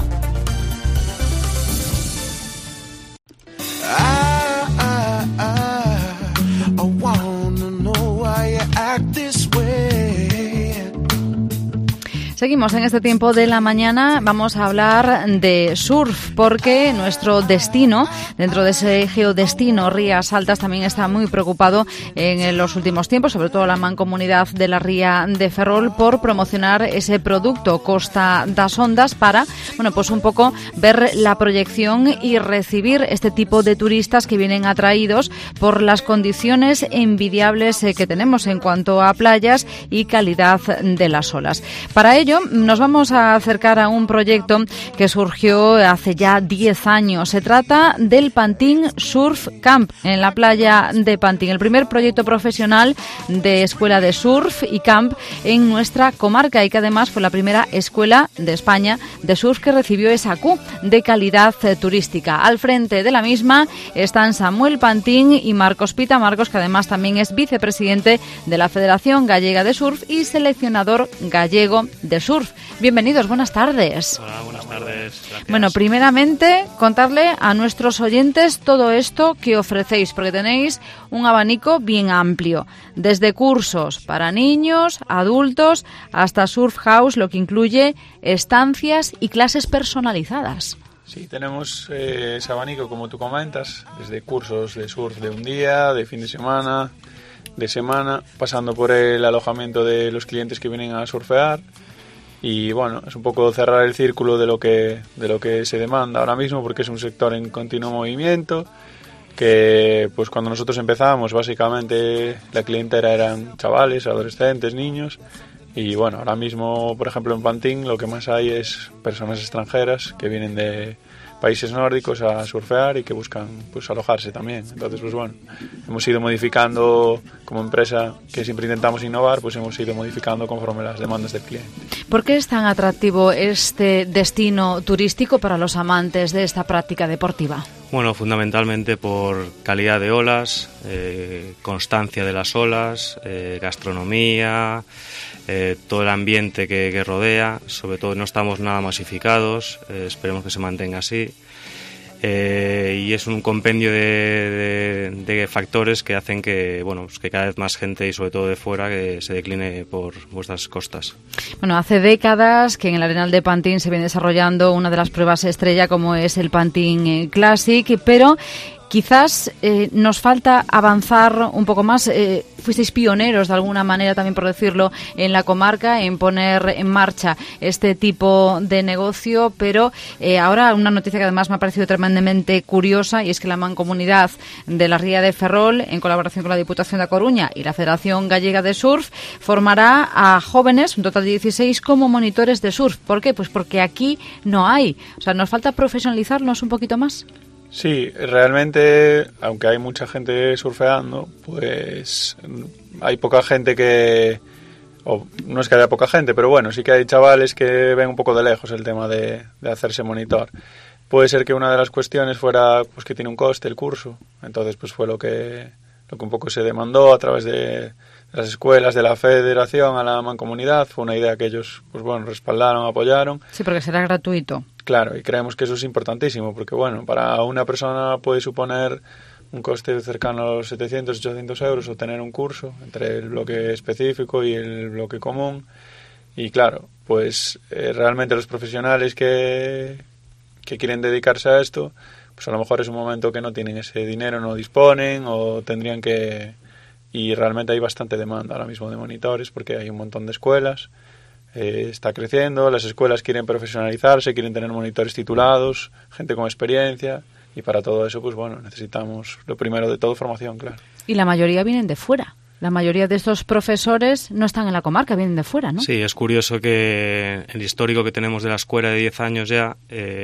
I wanna know why you act this way. Seguimos en este tiempo de la mañana. Vamos a hablar de surf porque nuestro destino, dentro de ese geodestino Rías Altas, también está muy preocupado en los últimos tiempos, sobre todo la Mancomunidad de la Ría de Ferrol, por promocionar ese producto Costa das Ondas para, bueno, pues un poco ver la proyección y recibir este tipo de turistas que vienen atraídos por las condiciones envidiables que tenemos en cuanto a playas y calidad de las olas. Para ello nos vamos a acercar a un proyecto que surgió hace ya 10 años. Se trata del Pantín Surf Camp en la playa de Pantín, el primer proyecto profesional de escuela de surf y camp en nuestra comarca y que además fue la primera escuela de España de surf que recibió esa Q de calidad turística. Al frente de la misma están Samuel Pantín y Marcos Pita. Marcos, que además también es vicepresidente de la Federación Gallega de Surf y seleccionador gallego de surf. Bienvenidos, buenas tardes. Hola, buenas tardes. Gracias. Bueno, primeramente, contarle a nuestros oyentes todo esto que ofrecéis, porque tenéis un abanico bien amplio, desde cursos para niños, adultos, hasta surf house, lo que incluye estancias y clases personalizadas. Sí, tenemos ese abanico, como tú comentas, desde cursos de surf de un día, de fin de semana, pasando por el alojamiento de los clientes que vienen a surfear. Y bueno, es un poco cerrar el círculo de lo que se demanda ahora mismo, porque es un sector en continuo movimiento, que pues cuando nosotros empezamos básicamente la clientela eran chavales, adolescentes, niños, y bueno, ahora mismo por ejemplo en Pantín lo que más hay es personas extranjeras que vienen de países nórdicos a surfear y que buscan pues alojarse también. Entonces pues bueno, hemos ido modificando como empresa, que siempre intentamos innovar, pues hemos ido modificando conforme las demandas del cliente. ¿Por qué es tan atractivo este destino turístico para los amantes de esta práctica deportiva? Bueno, fundamentalmente por calidad de olas, constancia de las olas, gastronomía, todo el ambiente que rodea. Sobre todo no estamos nada masificados, esperemos que se mantenga así. Y es un compendio de factores que hacen que, bueno, pues que cada vez más gente, y sobre todo de fuera, que se decline por vuestras costas. Bueno, hace décadas que en el Arenal de Pantín se viene desarrollando una de las pruebas estrella, como es el Pantín Classic, pero quizás nos falta avanzar un poco más. Fuisteis pioneros, de alguna manera, también por decirlo, en la comarca, en poner en marcha este tipo de negocio, pero ahora una noticia que además me ha parecido tremendamente curiosa, y es que la Mancomunidad de la Ría de Ferrol, en colaboración con la Diputación de A Coruña y la Federación Gallega de Surf, formará a jóvenes, un total de 16, como monitores de surf. ¿Por qué? Pues porque aquí no hay. O sea, nos falta profesionalizarnos un poquito más. Sí, realmente, aunque hay mucha gente surfeando, pues hay poca gente que... O no es que haya poca gente, pero bueno, sí que hay chavales que ven un poco de lejos el tema de hacerse monitor. Puede ser que una de las cuestiones fuera pues que tiene un coste el curso. Entonces pues fue lo que un poco se demandó a través de las escuelas de la Federación a la Mancomunidad. Fue una idea que ellos pues bueno, respaldaron, apoyaron. Sí, porque será gratuito. Claro, y creemos que eso es importantísimo, porque bueno, para una persona puede suponer un coste cercano a los 700, 800 euros o tener un curso entre el bloque específico y el bloque común. Y claro, pues realmente los profesionales que quieren dedicarse a esto, pues a lo mejor es un momento que no tienen ese dinero, no disponen o tendrían que... Y realmente hay bastante demanda ahora mismo de monitores, porque hay un montón de escuelas. Está creciendo, las escuelas quieren profesionalizarse, quieren tener monitores titulados, gente con experiencia, y para todo eso, pues bueno, necesitamos, lo primero de todo, formación, claro. Y la mayoría vienen de fuera. La mayoría de estos profesores no están en la comarca, vienen de fuera, ¿no? Sí, es curioso que el histórico que tenemos de la escuela de 10 años ya,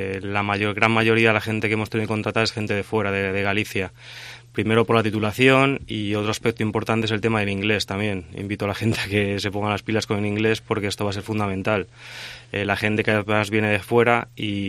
gran mayoría de la gente que hemos tenido que contratar es gente de fuera, de Galicia. Primero por la titulación, y otro aspecto importante es el tema del inglés también. Invito a la gente a que se ponga las pilas con el inglés, porque esto va a ser fundamental. La gente que además viene de fuera,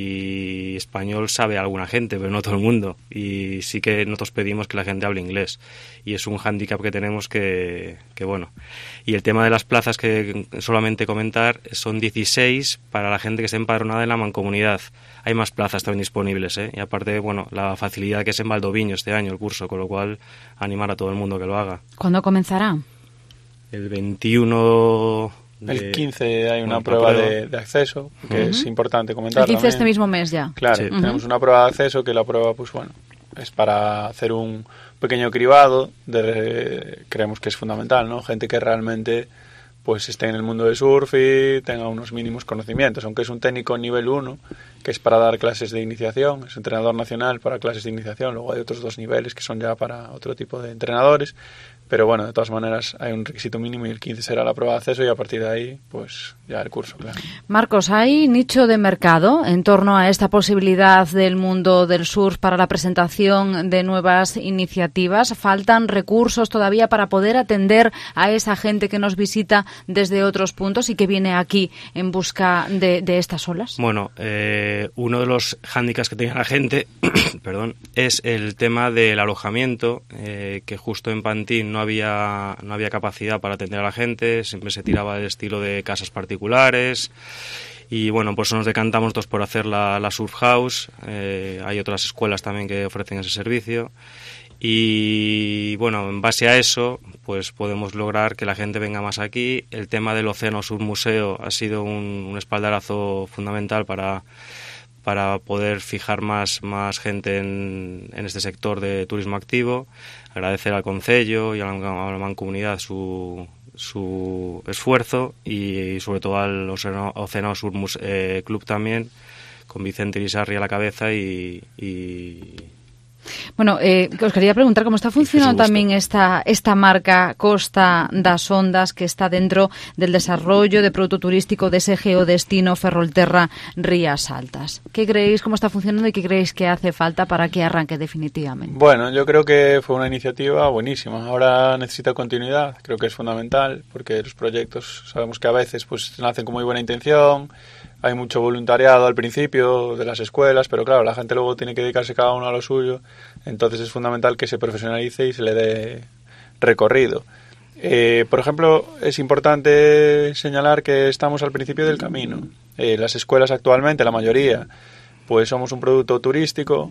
y español sabe alguna gente, pero no todo el mundo. Y sí que nosotros pedimos que la gente hable inglés. Y es un hándicap que tenemos que bueno. Y el tema de las plazas, que solamente comentar, son 16 para la gente que esté empadronada en la Mancomunidad. Hay más plazas también disponibles, ¿eh? Y aparte, bueno, la facilidad que es en Valdoviño este año el curso, con lo cual animar a todo el mundo que lo haga. ¿Cuándo comenzará? El 21 El 15 hay una prueba de acceso, que es importante comentar. El 15 también. Este mismo mes ya. Claro, Sí. Tenemos una prueba de acceso que la prueba, pues bueno, es para hacer un pequeño cribado. Creemos que es fundamental, ¿no? Gente que realmente pues esté en el mundo del surf y tenga unos mínimos conocimientos, aunque es un técnico nivel 1, que es para dar clases de iniciación, es entrenador nacional para clases de iniciación, luego hay otros 2 niveles que son ya para otro tipo de entrenadores, pero bueno, de todas maneras hay un requisito mínimo y el 15 será la prueba de acceso y a partir de ahí, pues ya el curso, claro. Marcos, ¿hay nicho de mercado en torno a esta posibilidad del mundo del surf para la presentación de nuevas iniciativas? ¿Faltan recursos todavía para poder atender a esa gente que nos visita desde otros puntos y que viene aquí en busca de estas olas? Bueno, uno de los hándicaps que tenía la gente perdón, es el tema del alojamiento, que justo en Pantín no había capacidad para atender a la gente, siempre se tiraba del estilo de casas particulares y bueno, por eso nos decantamos nosotros por hacer la Surf House. Hay otras escuelas también que ofrecen ese servicio y bueno, en base a eso pues podemos lograr que la gente venga más aquí. El tema del Océano Sur Museo ha sido un espaldarazo fundamental para poder fijar más gente en este sector de turismo activo. Agradecer al Concello y a la Mancomunidad su esfuerzo y sobre todo al Océano Sur Club también, con Vicente Irisarri a la cabeza y Bueno, os quería preguntar cómo está funcionando también esta marca Costa das Ondas, que está dentro del desarrollo de producto turístico de ese geodestino Ferrolterra Rías Altas. ¿Qué creéis, cómo está funcionando y qué creéis que hace falta para que arranque definitivamente? Bueno, yo creo que fue una iniciativa buenísima. Ahora necesita continuidad, creo que es fundamental, porque los proyectos sabemos que a veces pues nacen con muy buena intención. Hay mucho voluntariado al principio de las escuelas, pero claro, la gente luego tiene que dedicarse cada uno a lo suyo, entonces es fundamental que se profesionalice y se le dé recorrido. Por ejemplo, es importante señalar que estamos al principio del camino. Las escuelas actualmente, la mayoría, pues somos un producto turístico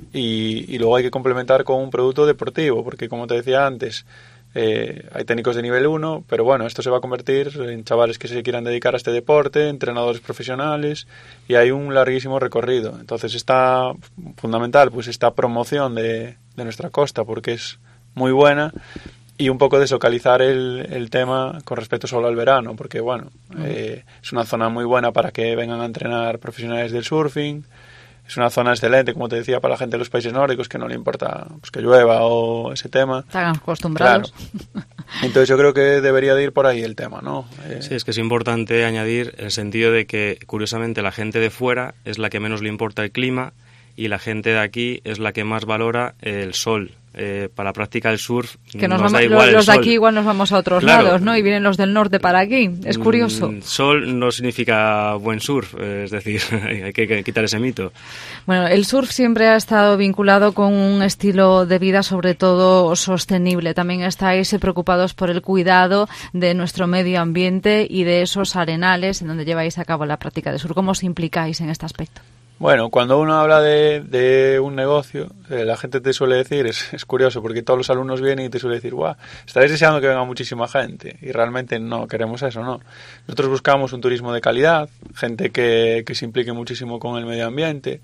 y luego hay que complementar con un producto deportivo, porque como te decía antes, hay técnicos de nivel 1, pero bueno, esto se va a convertir en chavales que se quieran dedicar a este deporte, entrenadores profesionales, y hay un larguísimo recorrido. Entonces está fundamental pues esta promoción de nuestra costa, porque es muy buena, y un poco deslocalizar el tema con respecto solo al verano, porque bueno, es una zona muy buena para que vengan a entrenar profesionales del surfing. Es una zona excelente, como te decía, para la gente de los países nórdicos, que no le importa pues, que llueva o ese tema. Están acostumbrados. Claro. Entonces yo creo que debería de ir por ahí el tema, ¿no? Sí, es que es importante añadir el sentido de que, curiosamente, la gente de fuera es la que menos le importa el clima y la gente de aquí es la que más valora el sol. Para la práctica del surf que nos da igual los el sol. de aquí igual nos vamos a otros lados, ¿no? Y vienen los del norte para aquí. Es curioso. Sol no significa buen surf, es decir, hay que quitar ese mito. Bueno, el surf siempre ha estado vinculado con un estilo de vida sobre todo sostenible. También estáis preocupados por el cuidado de nuestro medio ambiente y de esos arenales en donde lleváis a cabo la práctica de surf. ¿Cómo os implicáis en este aspecto? Bueno, cuando uno habla de un negocio, la gente te suele decir, es curioso, porque todos los alumnos vienen y te suelen decir, guau, estaréis deseando que venga muchísima gente, y realmente no queremos eso, ¿no? Nosotros buscamos un turismo de calidad, gente que se implique muchísimo con el medio ambiente,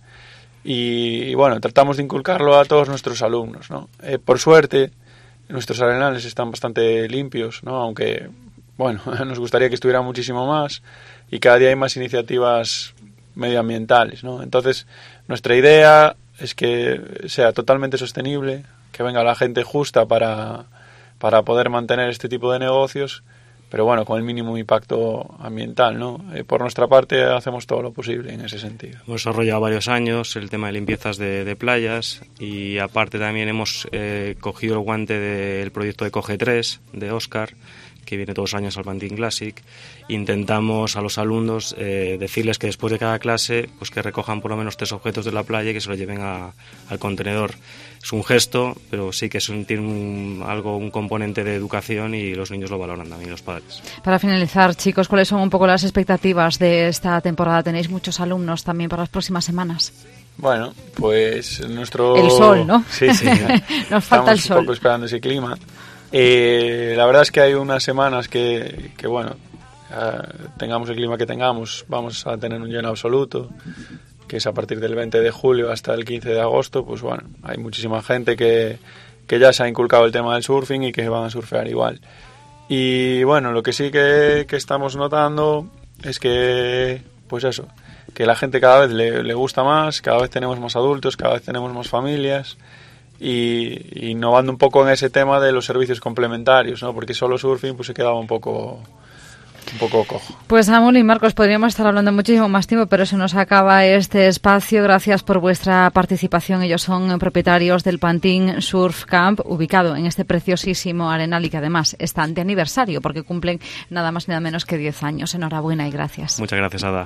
y bueno, tratamos de inculcarlo a todos nuestros alumnos, ¿no? Por suerte, nuestros arenales están bastante limpios, ¿no? Aunque, bueno, nos gustaría que estuviera muchísimo más, y cada día hay más iniciativas medioambientales, ¿no? Entonces, nuestra idea es que sea totalmente sostenible, que venga la gente justa para poder mantener este tipo de negocios, pero bueno, con el mínimo impacto ambiental, ¿no? Por nuestra parte hacemos todo lo posible en ese sentido. Hemos desarrollado varios años el tema de limpiezas de playas y aparte también hemos cogido el guante del proyecto de Coge 3 de Óscar, que viene todos los años al Pantín Classic. Intentamos a los alumnos decirles que después de cada clase pues que recojan por lo menos 3 objetos de la playa y que se los lleven al contenedor. Es un gesto, pero sí que tiene un componente de educación y los niños lo valoran también, los padres. Para finalizar, chicos, ¿cuáles son un poco las expectativas de esta temporada? Tenéis muchos alumnos también para las próximas semanas. Bueno, pues nuestro... El sol, ¿no? Sí. Nos falta el sol. Estamos un poco esperando ese clima. La verdad es que hay unas semanas que bueno, tengamos el clima que tengamos, vamos a tener un lleno absoluto, que es a partir del 20 de julio hasta el 15 de agosto. Pues bueno, hay muchísima gente que ya se ha inculcado el tema del surfing y que van a surfear igual. Y bueno, lo que sí que estamos notando es que, pues eso, que la gente cada vez le gusta más, cada vez tenemos más adultos, cada vez tenemos más familias, y innovando un poco en ese tema de los servicios complementarios, ¿no? Porque solo surfing pues se quedaba un poco cojo. Pues Samuel y Marcos, podríamos estar hablando muchísimo más tiempo, pero se nos acaba este espacio. Gracias por vuestra participación. Ellos son propietarios del Pantin Surf Camp, ubicado en este preciosísimo arenal y que además están de aniversario porque cumplen nada más ni nada menos que 10 años. Enhorabuena y gracias. Muchas gracias, Ada.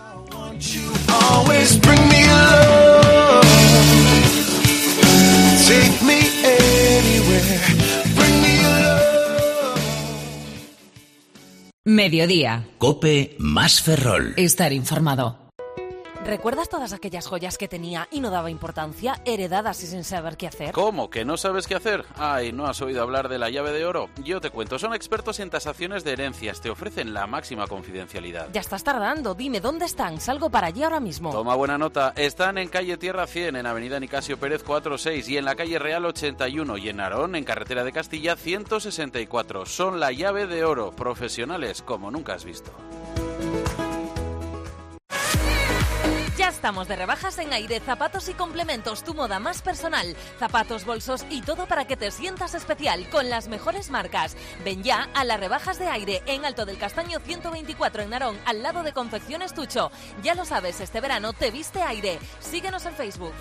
Mediodía. COPE más Ferrol. Estar informado. ¿Recuerdas todas aquellas joyas que tenía y no daba importancia, heredadas y sin saber qué hacer? ¿Cómo? ¿Que no sabes qué hacer? Ay, ¿no has oído hablar de la llave de oro? Yo te cuento, son expertos en tasaciones de herencias, te ofrecen la máxima confidencialidad. Ya estás tardando, dime, ¿dónde están? Salgo para allí ahora mismo. Toma buena nota, están en calle Tierra 100, en avenida Nicasio Pérez 46 y en la calle Real 81 y en Narón, en carretera de Castilla 164. Son la llave de oro, profesionales como nunca has visto. Ya estamos de rebajas en Aire, zapatos y complementos, tu moda más personal, zapatos, bolsos y todo para que te sientas especial con las mejores marcas. Ven ya a las rebajas de Aire en Alto del Castaño 124 en Narón, al lado de Confecciones Tucho. Ya lo sabes, este verano te viste Aire. Síguenos en Facebook.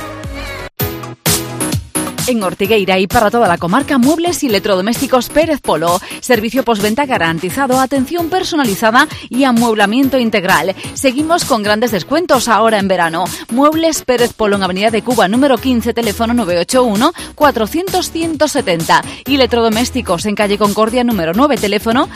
En Ortigueira y para toda la comarca, muebles y electrodomésticos Pérez Polo. Servicio postventa garantizado, atención personalizada y amueblamiento integral. Seguimos con grandes descuentos ahora en verano. Muebles Pérez Polo en Avenida de Cuba, número 15, teléfono 981-400-170. Y electrodomésticos en calle Concordia, número 9, teléfono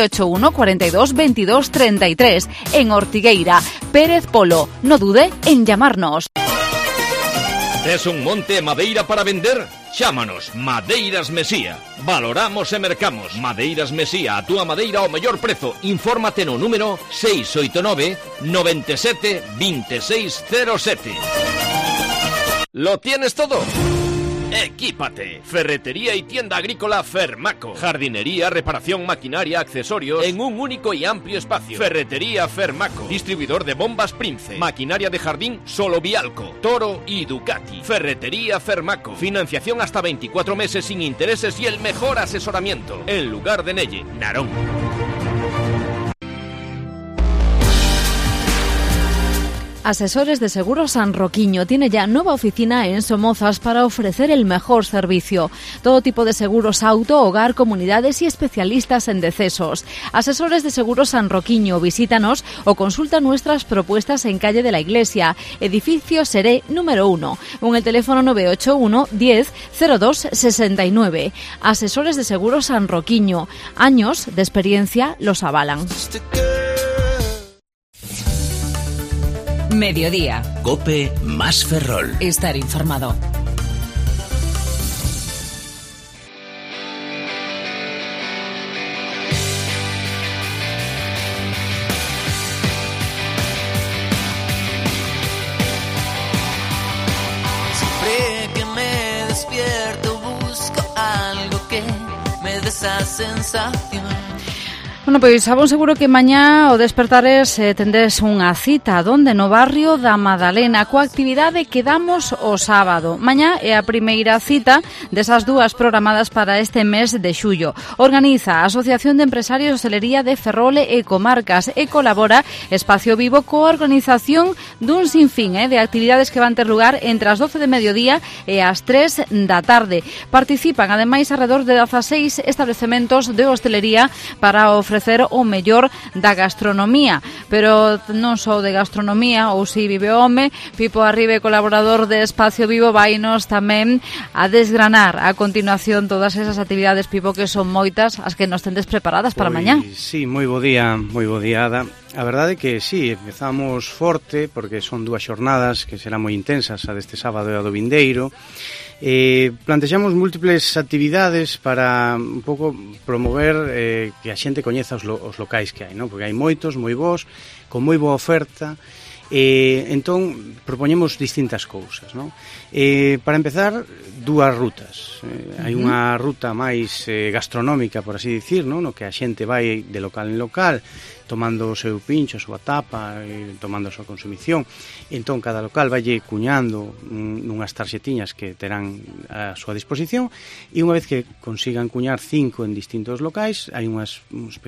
981-42-22-33. En Ortigueira, Pérez Polo. No dude en llamarnos. ¿Tes un monte e madeira para vender? Chámanos Madeiras Mesía. Valoramos e mercamos. Madeiras Mesía, a túa madeira ao mellor prezo. Infórmate no número 689 97 2607. ¿Lo tienes todo? Equípate. Ferretería y tienda agrícola Fermaco. Jardinería, reparación, maquinaria, accesorios en un único y amplio espacio. Ferretería Fermaco. Distribuidor de bombas Prince. Maquinaria de jardín Solo Vialco, Toro y Ducati. Ferretería Fermaco. Financiación hasta 24 meses sin intereses y el mejor asesoramiento. En lugar de Nelle, Narón. Asesores de Seguros San Roquiño tiene ya nueva oficina en Somozas para ofrecer el mejor servicio. Todo tipo de seguros auto, hogar, comunidades y especialistas en decesos. Asesores de Seguros San Roquiño, visítanos o consulta nuestras propuestas en calle de la Iglesia, edificio Seré número 1, o en el teléfono 981 10 02 69. Asesores de Seguros San Roquiño, años de experiencia los avalan. Mediodía. COPE más Ferrol. Estar informado. Siempre que me despierto busco algo que me dé esa sensación. Bueno, pois sabon seguro que mañá o despertares tendes unha cita donde no barrio da Madalena coa actividade que damos o sábado. Mañá é a primeira cita desas dúas programadas para este mes de xullo. Organiza a Asociación de Empresarios de Hostelería de Ferrol e Comarcas e colabora Espacio Vivo coa organización dun sinfín de actividades que van ter lugar entre as 12 de mediodía e as 3 da tarde. Participan ademais alrededor de 16 establecementos de hostelería para ofrecer o mellor da gastronomía, pero non só de gastronomía, ou si vive o home. Pipo Arribe, colaborador de Espacio Vivo, vainos tamén a desgranar a continuación todas esas actividades, Pipo, que son moitas as que nos tendes preparadas para mañá. Sí, moi bo día, Ada. A verdade é que sí, empezamos forte porque son 2 xornadas que serán moi intensas, a deste sábado e a do vindeiro. Plantexamos múltiples actividades para un pouco promover que a xente coñeza os locais que hai, non? Porque hai moitos, moi bons, con moi boa oferta. Entón propoñemos distintas cousas, non? Para empezar, 2 rutas. Hai unha ruta máis gastronómica, por así dicir, non? No que a xente vai de local en local tomando o seu pincho, a súa tapa, tomando a súa consumición. Entón, cada local valle cuñando nunhas tarxetiñas que terán a súa disposición, e unha vez que consigan cuñar 5 en distintos locais, hai uns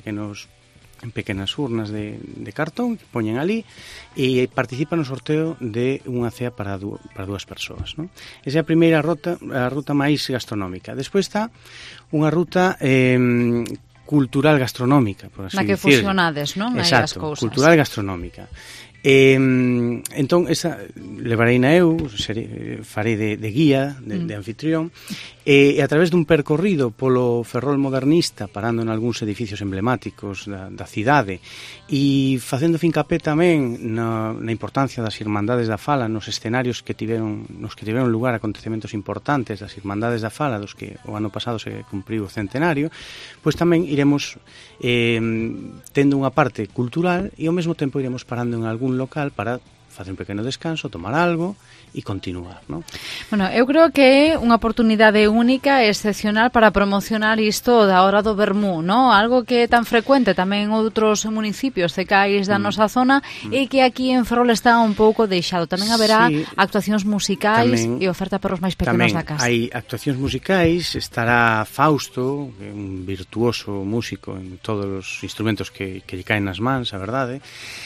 pequenas urnas de cartón que poñen ali e participan no sorteo de unha cea para 2 persoas, non? Esa é a primeira ruta, a ruta máis gastronómica. Despois está unha ruta cultural gastronómica, por así na que dicir. fusionades, non? Exacto, cultural gastronómica. Entón, esa levareina eu, farei de guía, de anfitrión, e a través dun percorrido polo Ferrol modernista, parando en algúns edificios emblemáticos da cidade, e facendo fincapé tamén na importancia das Irmandades da Fala nos escenarios nos que tiveron lugar acontecementos importantes das Irmandades da Fala, dos que o ano pasado se cumpriu o centenario, pois tamén iremos tendo unha parte cultural e ao mesmo tempo iremos parando en algún local para facer un pequeno descanso, tomar algo e continuar, non? Bueno, eu creo que é unha oportunidade única e excepcional para promocionar isto da hora do vermú, non? Algo que é tan frecuente tamén en outros municipios de cais da nosa zona e que aquí en Ferrol está un pouco deixado. Tamén haberá actuacións musicais e oferta para os máis pequenos da casa. Hai actuacións musicais, estará Fausto, un virtuoso músico en todos os instrumentos que lle caen nas mans, a verdade.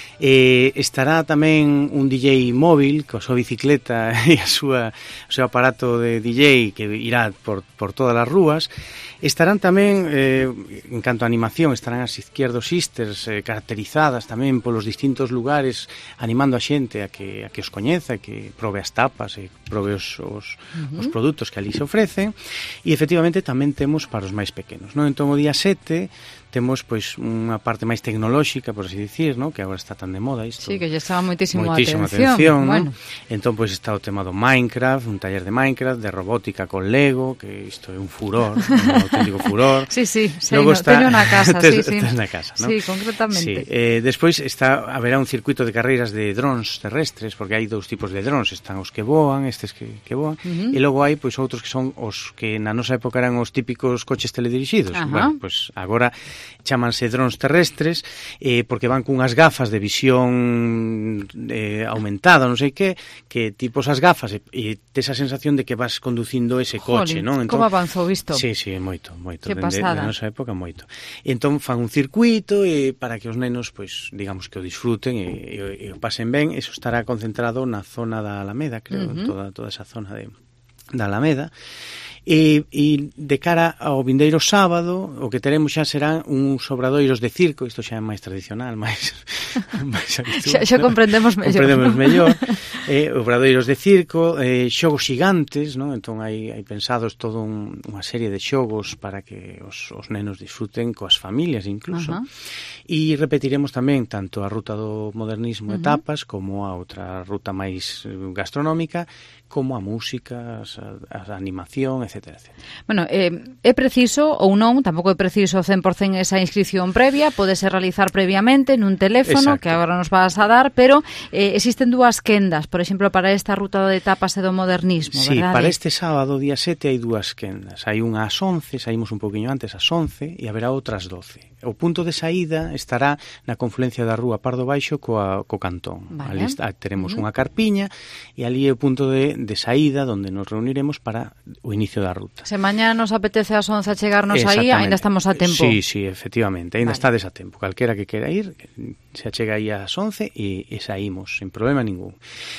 Estará tamén un DJ móvil coa súa bicicleta e o seu aparato de DJ que irá por todas as rúas. Estarán tamén, en canto a animación, estarán as Izquierdo Sisters caracterizadas tamén polos distintos lugares, animando a xente a que os coñeza, que probe as tapas e probe os produtos que ali se ofrecen. E efectivamente tamén temos para os máis pequenos, non? Entón o día 7 temos pois unha parte máis tecnolóxica, por así dicir, ¿no? Que agora está tan de moda isto. Sí, que lle estaba moitísima atención, bueno. Entón pois está o tema do Minecraft, un taller de Minecraft, de robótica con Lego, que isto é un furor, un auténtico furor. Sí, teño na casa, Tes na casa, ¿no? Sí, concretamente. Sí, despois haberá un circuito de carreiras de drons terrestres, porque hai 2 tipos de drons, están os que voan, estes que voan, e logo hai pois outros que son os que na nosa época eran os típicos coches teledirixidos. Bueno, pois agora chámanse drons terrestres porque van cunhas gafas de visión aumentada, non sei que tipo esas gafas e tes a sensación de que vas conducindo ese coche, non? Entón, como avanzou isto? Sí, moito. Que pasada. Na nosa época, moito. Entón, fan un circuito para que os nenos, pois, digamos que o disfruten e o pasen ben. Eso estará concentrado na zona da Alameda, creo, toda esa zona da Alameda. E de cara ao vindeiro sábado o que teremos xa serán uns obradoiros de circo, isto xa é máis tradicional, máis habitual, xa comprendemos mellor. Obradoiros de circo, xogos gigantes, non? Entón hai pensados toda unha serie de xogos para que os nenos disfruten coas familias incluso. E repetiremos tamén tanto a ruta do modernismo etapas como a outra ruta máis gastronómica, como a música, a animación, etcétera. Bueno, é preciso ou non, tampouco é preciso 100% esa inscripción previa, podese realizar previamente nun teléfono. Exacto. Que agora nos vas a dar, pero existen 2 quendas, por exemplo, para esta ruta de etapas e do modernismo, sí, verdade? Para este sábado, día 7, hai 2 quendas. Hai unha ás 11, saímos un poquinho antes ás 11 e haberá outras 12. O punto de saída estará na confluencia da rúa Pardo Baixo co Cantón. Vale. Ali teremos unha carpiña e ali é o punto de saída onde nos reuniremos para o inicio da ruta. Se mañá nos apetece ás 11 a chegarnos aí, ainda estamos a tempo. Sí, efectivamente, ainda estades a tempo. Calquera que quera ir, se achega aí ás 11 e saímos, sin problema ningún.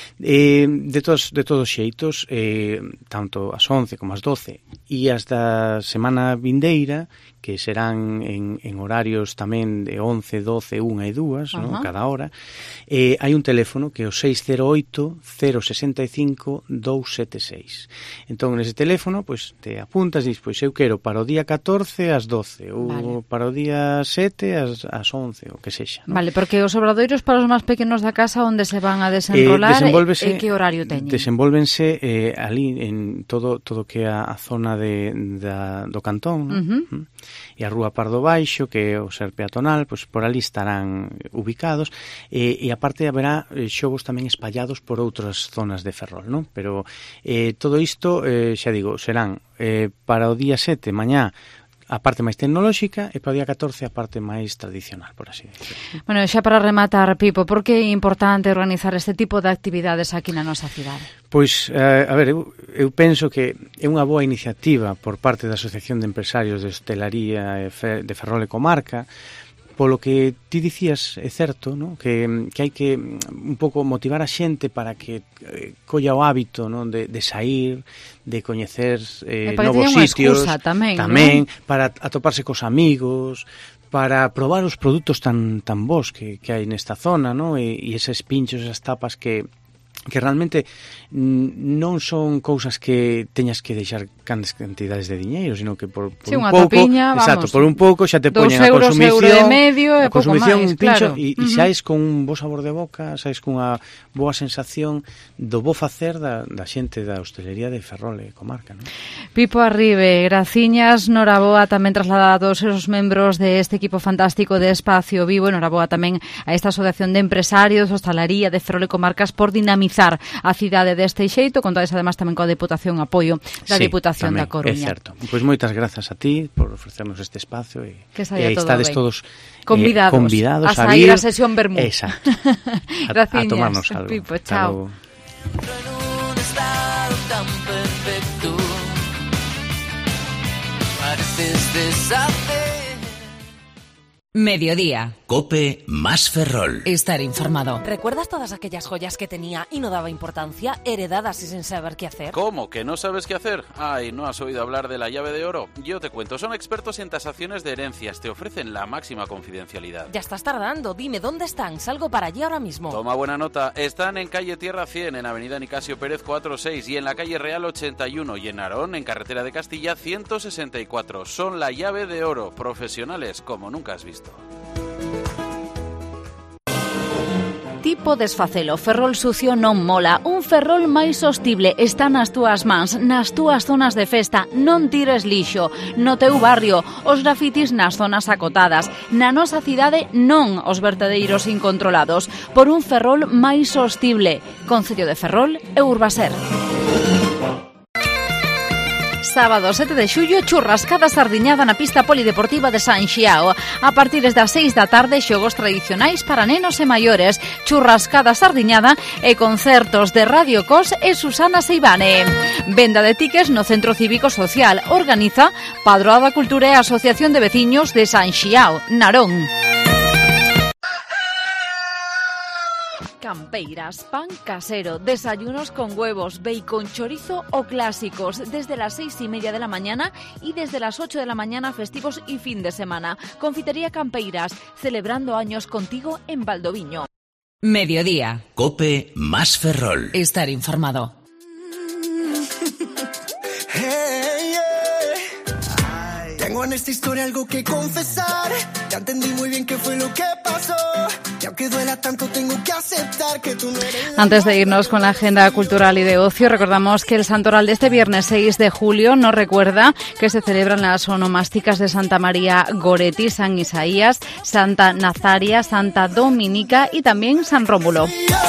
De todos xeitos, tanto ás 11 como ás 12 e as da semana vindeira, que serán en horarios tamén de 11, 12, 1 e 2, ¿no? Cada hora. Hai un teléfono que é o 608 065 276. Entón, nese teléfono, pois, te apuntas e dis, pois, eu quero para o día 14 ás 12, ou para o día 7 ás 11, o que sexa, non? Vale, porque os obradoiros para os máis pequenos da casa onde se van a desenrolar e que horario teñen? Desenvólvense ali en todo que é a zona do cantón, non? E a Rúa Pardo Baixo, que é o ser peatonal, pois por ali estarán ubicados, e aparte haberá xogos tamén espallados por outras zonas de Ferrol, non? Pero todo isto, xa digo, serán para o día 7, mañá, a parte máis tecnolóxica, e para o día 14 a parte máis tradicional, por así decirlo. Bueno, xa para rematar, Pipo, por que é importante organizar este tipo de actividades aquí na nosa cidade? Pois, a ver, eu penso que é unha boa iniciativa por parte da Asociación de Empresarios de Hostelaría de Ferrol e Comarca, polo que ti dicías, é certo, ¿no? que hai que un pouco motivar a xente para que colla o hábito, ¿no? de sair, de coñecer novos sitios, tamén, ¿no? Para atoparse cos amigos, para probar os produtos tan bons que hai nesta zona, ¿no? E eses pinchos, esas tapas que realmente non son cousas que teñas que deixar grandes cantidades de diñeiro, sino que por un pouco, tapiña, exacto, por un pouco xa te poñen a consumición, un pincho, e saes con un bo sabor de boca, saes cunha boa sensación do bo facer da xente da hostelería de Ferrol e Comarca, non? Pipo Arribe, graciñas, noraboa tamén trasladada a todos os membros de este equipo fantástico de Espacio Vivo, e noraboa tamén a esta asociación de empresarios de hostalería de Ferrol e Comarcas por dinamizar a cidade deste xeito, contades además tamén coa Deputación apoio da Diputación da Coruña. É certo. Pois moitas grazas a ti por ofrecernos este espacio e estades todos convidados a sair a sesión Bermú. Exacto. A tomarnos algo. Pipo, chao. Mediodía. COPE más Ferrol. Estar informado. ¿Recuerdas todas aquellas joyas que tenía y no daba importancia, heredadas y sin saber qué hacer? ¿Cómo? ¿Que no sabes qué hacer? Ay, ¿no has oído hablar de la llave de oro? Yo te cuento, son expertos en tasaciones de herencias, te ofrecen la máxima confidencialidad. Ya estás tardando, dime, ¿dónde están? Salgo para allí ahora mismo. Toma buena nota, están en calle Tierra 100, en avenida Nicasio Pérez 46 y en la calle Real 81 y en Narón, en carretera de Castilla 164. Son la llave de oro, profesionales como nunca has visto. Tipo desfacelo, Ferrol sucio non mola. Un Ferrol máis sostible está nas túas mans, nas túas zonas de festa. Non tires lixo. No teu barrio, os grafitis nas zonas acotadas. Na nosa cidade non os vertedeiros incontrolados. Por un Ferrol máis sostible. Concello de Ferrol e Urbaser. Sábado 7 de xullo, churrascada sardiñada na pista polideportiva de San Xiao. A partir das 6 da tarde, xogos tradicionais para nenos e maiores, churrascada sardiñada e concertos de Radio Cos e Susana Seivane. Venda de tickets no Centro Cívico Social. Organiza Padroa da Cultura e Asociación de Veciños de San Xiao, Narón. Campeiras, pan casero, desayunos con huevos, bacon, chorizo o clásicos, desde las 6:30 de la mañana y desde las 8 de la mañana festivos y fin de semana. Confitería Campeiras, celebrando años contigo en Valdoviño. Mediodía. COPE más Ferrol. Estar informado. Tengo en esta historia algo que confesar. Ya entendí muy bien qué fue lo que pasó. Y aunque duela tanto, tengo que aceptar que tú no eres... Antes de irnos con la agenda cultural y de ocio, recordamos que el santoral de este viernes 6 de julio nos recuerda que se celebran las onomásticas de Santa María Goretti, San Isaías, Santa Nazaria, Santa Dominica y también San Rómulo.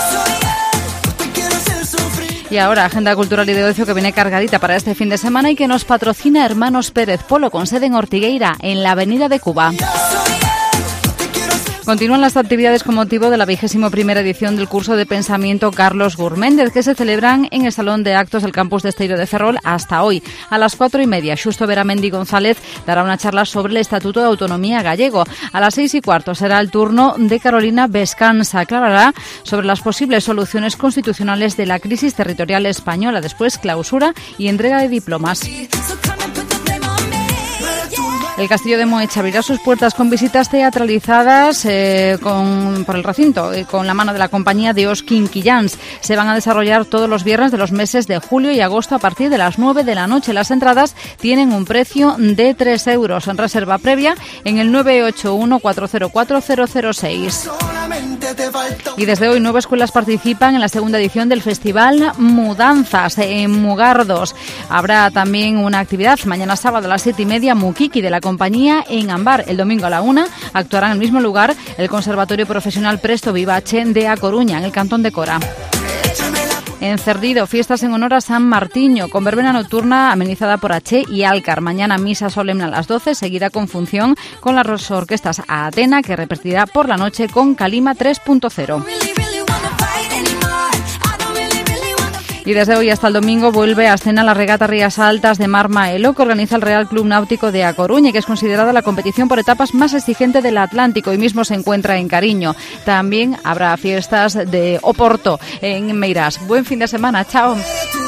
Y ahora, agenda cultural y de ocio que viene cargadita para este fin de semana y que nos patrocina Hermanos Pérez Polo, con sede en Ortigueira, en la Avenida de Cuba. Continúan las actividades con motivo de la 21ª edición del curso de pensamiento Carlos Gurméndez, que se celebran en el Salón de Actos del Campus de Esteiro de Ferrol hasta hoy. A las 4:30, Xusto Veramendi González dará una charla sobre el Estatuto de Autonomía gallego. A las 6:15 será el turno de Carolina Vescansa. Aclarará sobre las posibles soluciones constitucionales de la crisis territorial española. Después, clausura y entrega de diplomas. El Castillo de Moeche abrirá sus puertas con visitas teatralizadas por el recinto, con la mano de la compañía de Os Quinquillans. Se van a desarrollar todos los viernes de los meses de julio y agosto a partir de las 9 de la noche. Las entradas tienen un precio de 3 euros. En reserva previa en el 981-404-006. Y desde hoy 9 escuelas participan en la segunda edición del Festival Mudanzas en Mugardos. Habrá también una actividad mañana sábado a las 7:30, Mukiki de la compañía en Ambar. El domingo a la 1 actuará en el mismo lugar el Conservatorio Profesional Presto Vivache de A Coruña, en el cantón de Cora. En Cerdido, fiestas en honor a San Martiño, con verbena nocturna amenizada por Aché y Álcar. Mañana misa solemne a las 12, seguida con función con las orquestas a Atena, que repetirá por la noche con Calima 3.0. Y desde hoy hasta el domingo vuelve a escena la regata Rías Altas de Mar Maelo, que organiza el Real Club Náutico de A Coruña, que es considerada la competición por etapas más exigente del Atlántico y mismo se encuentra en Cariño. También habrá fiestas de Oporto en Meirás. Buen fin de semana, chao.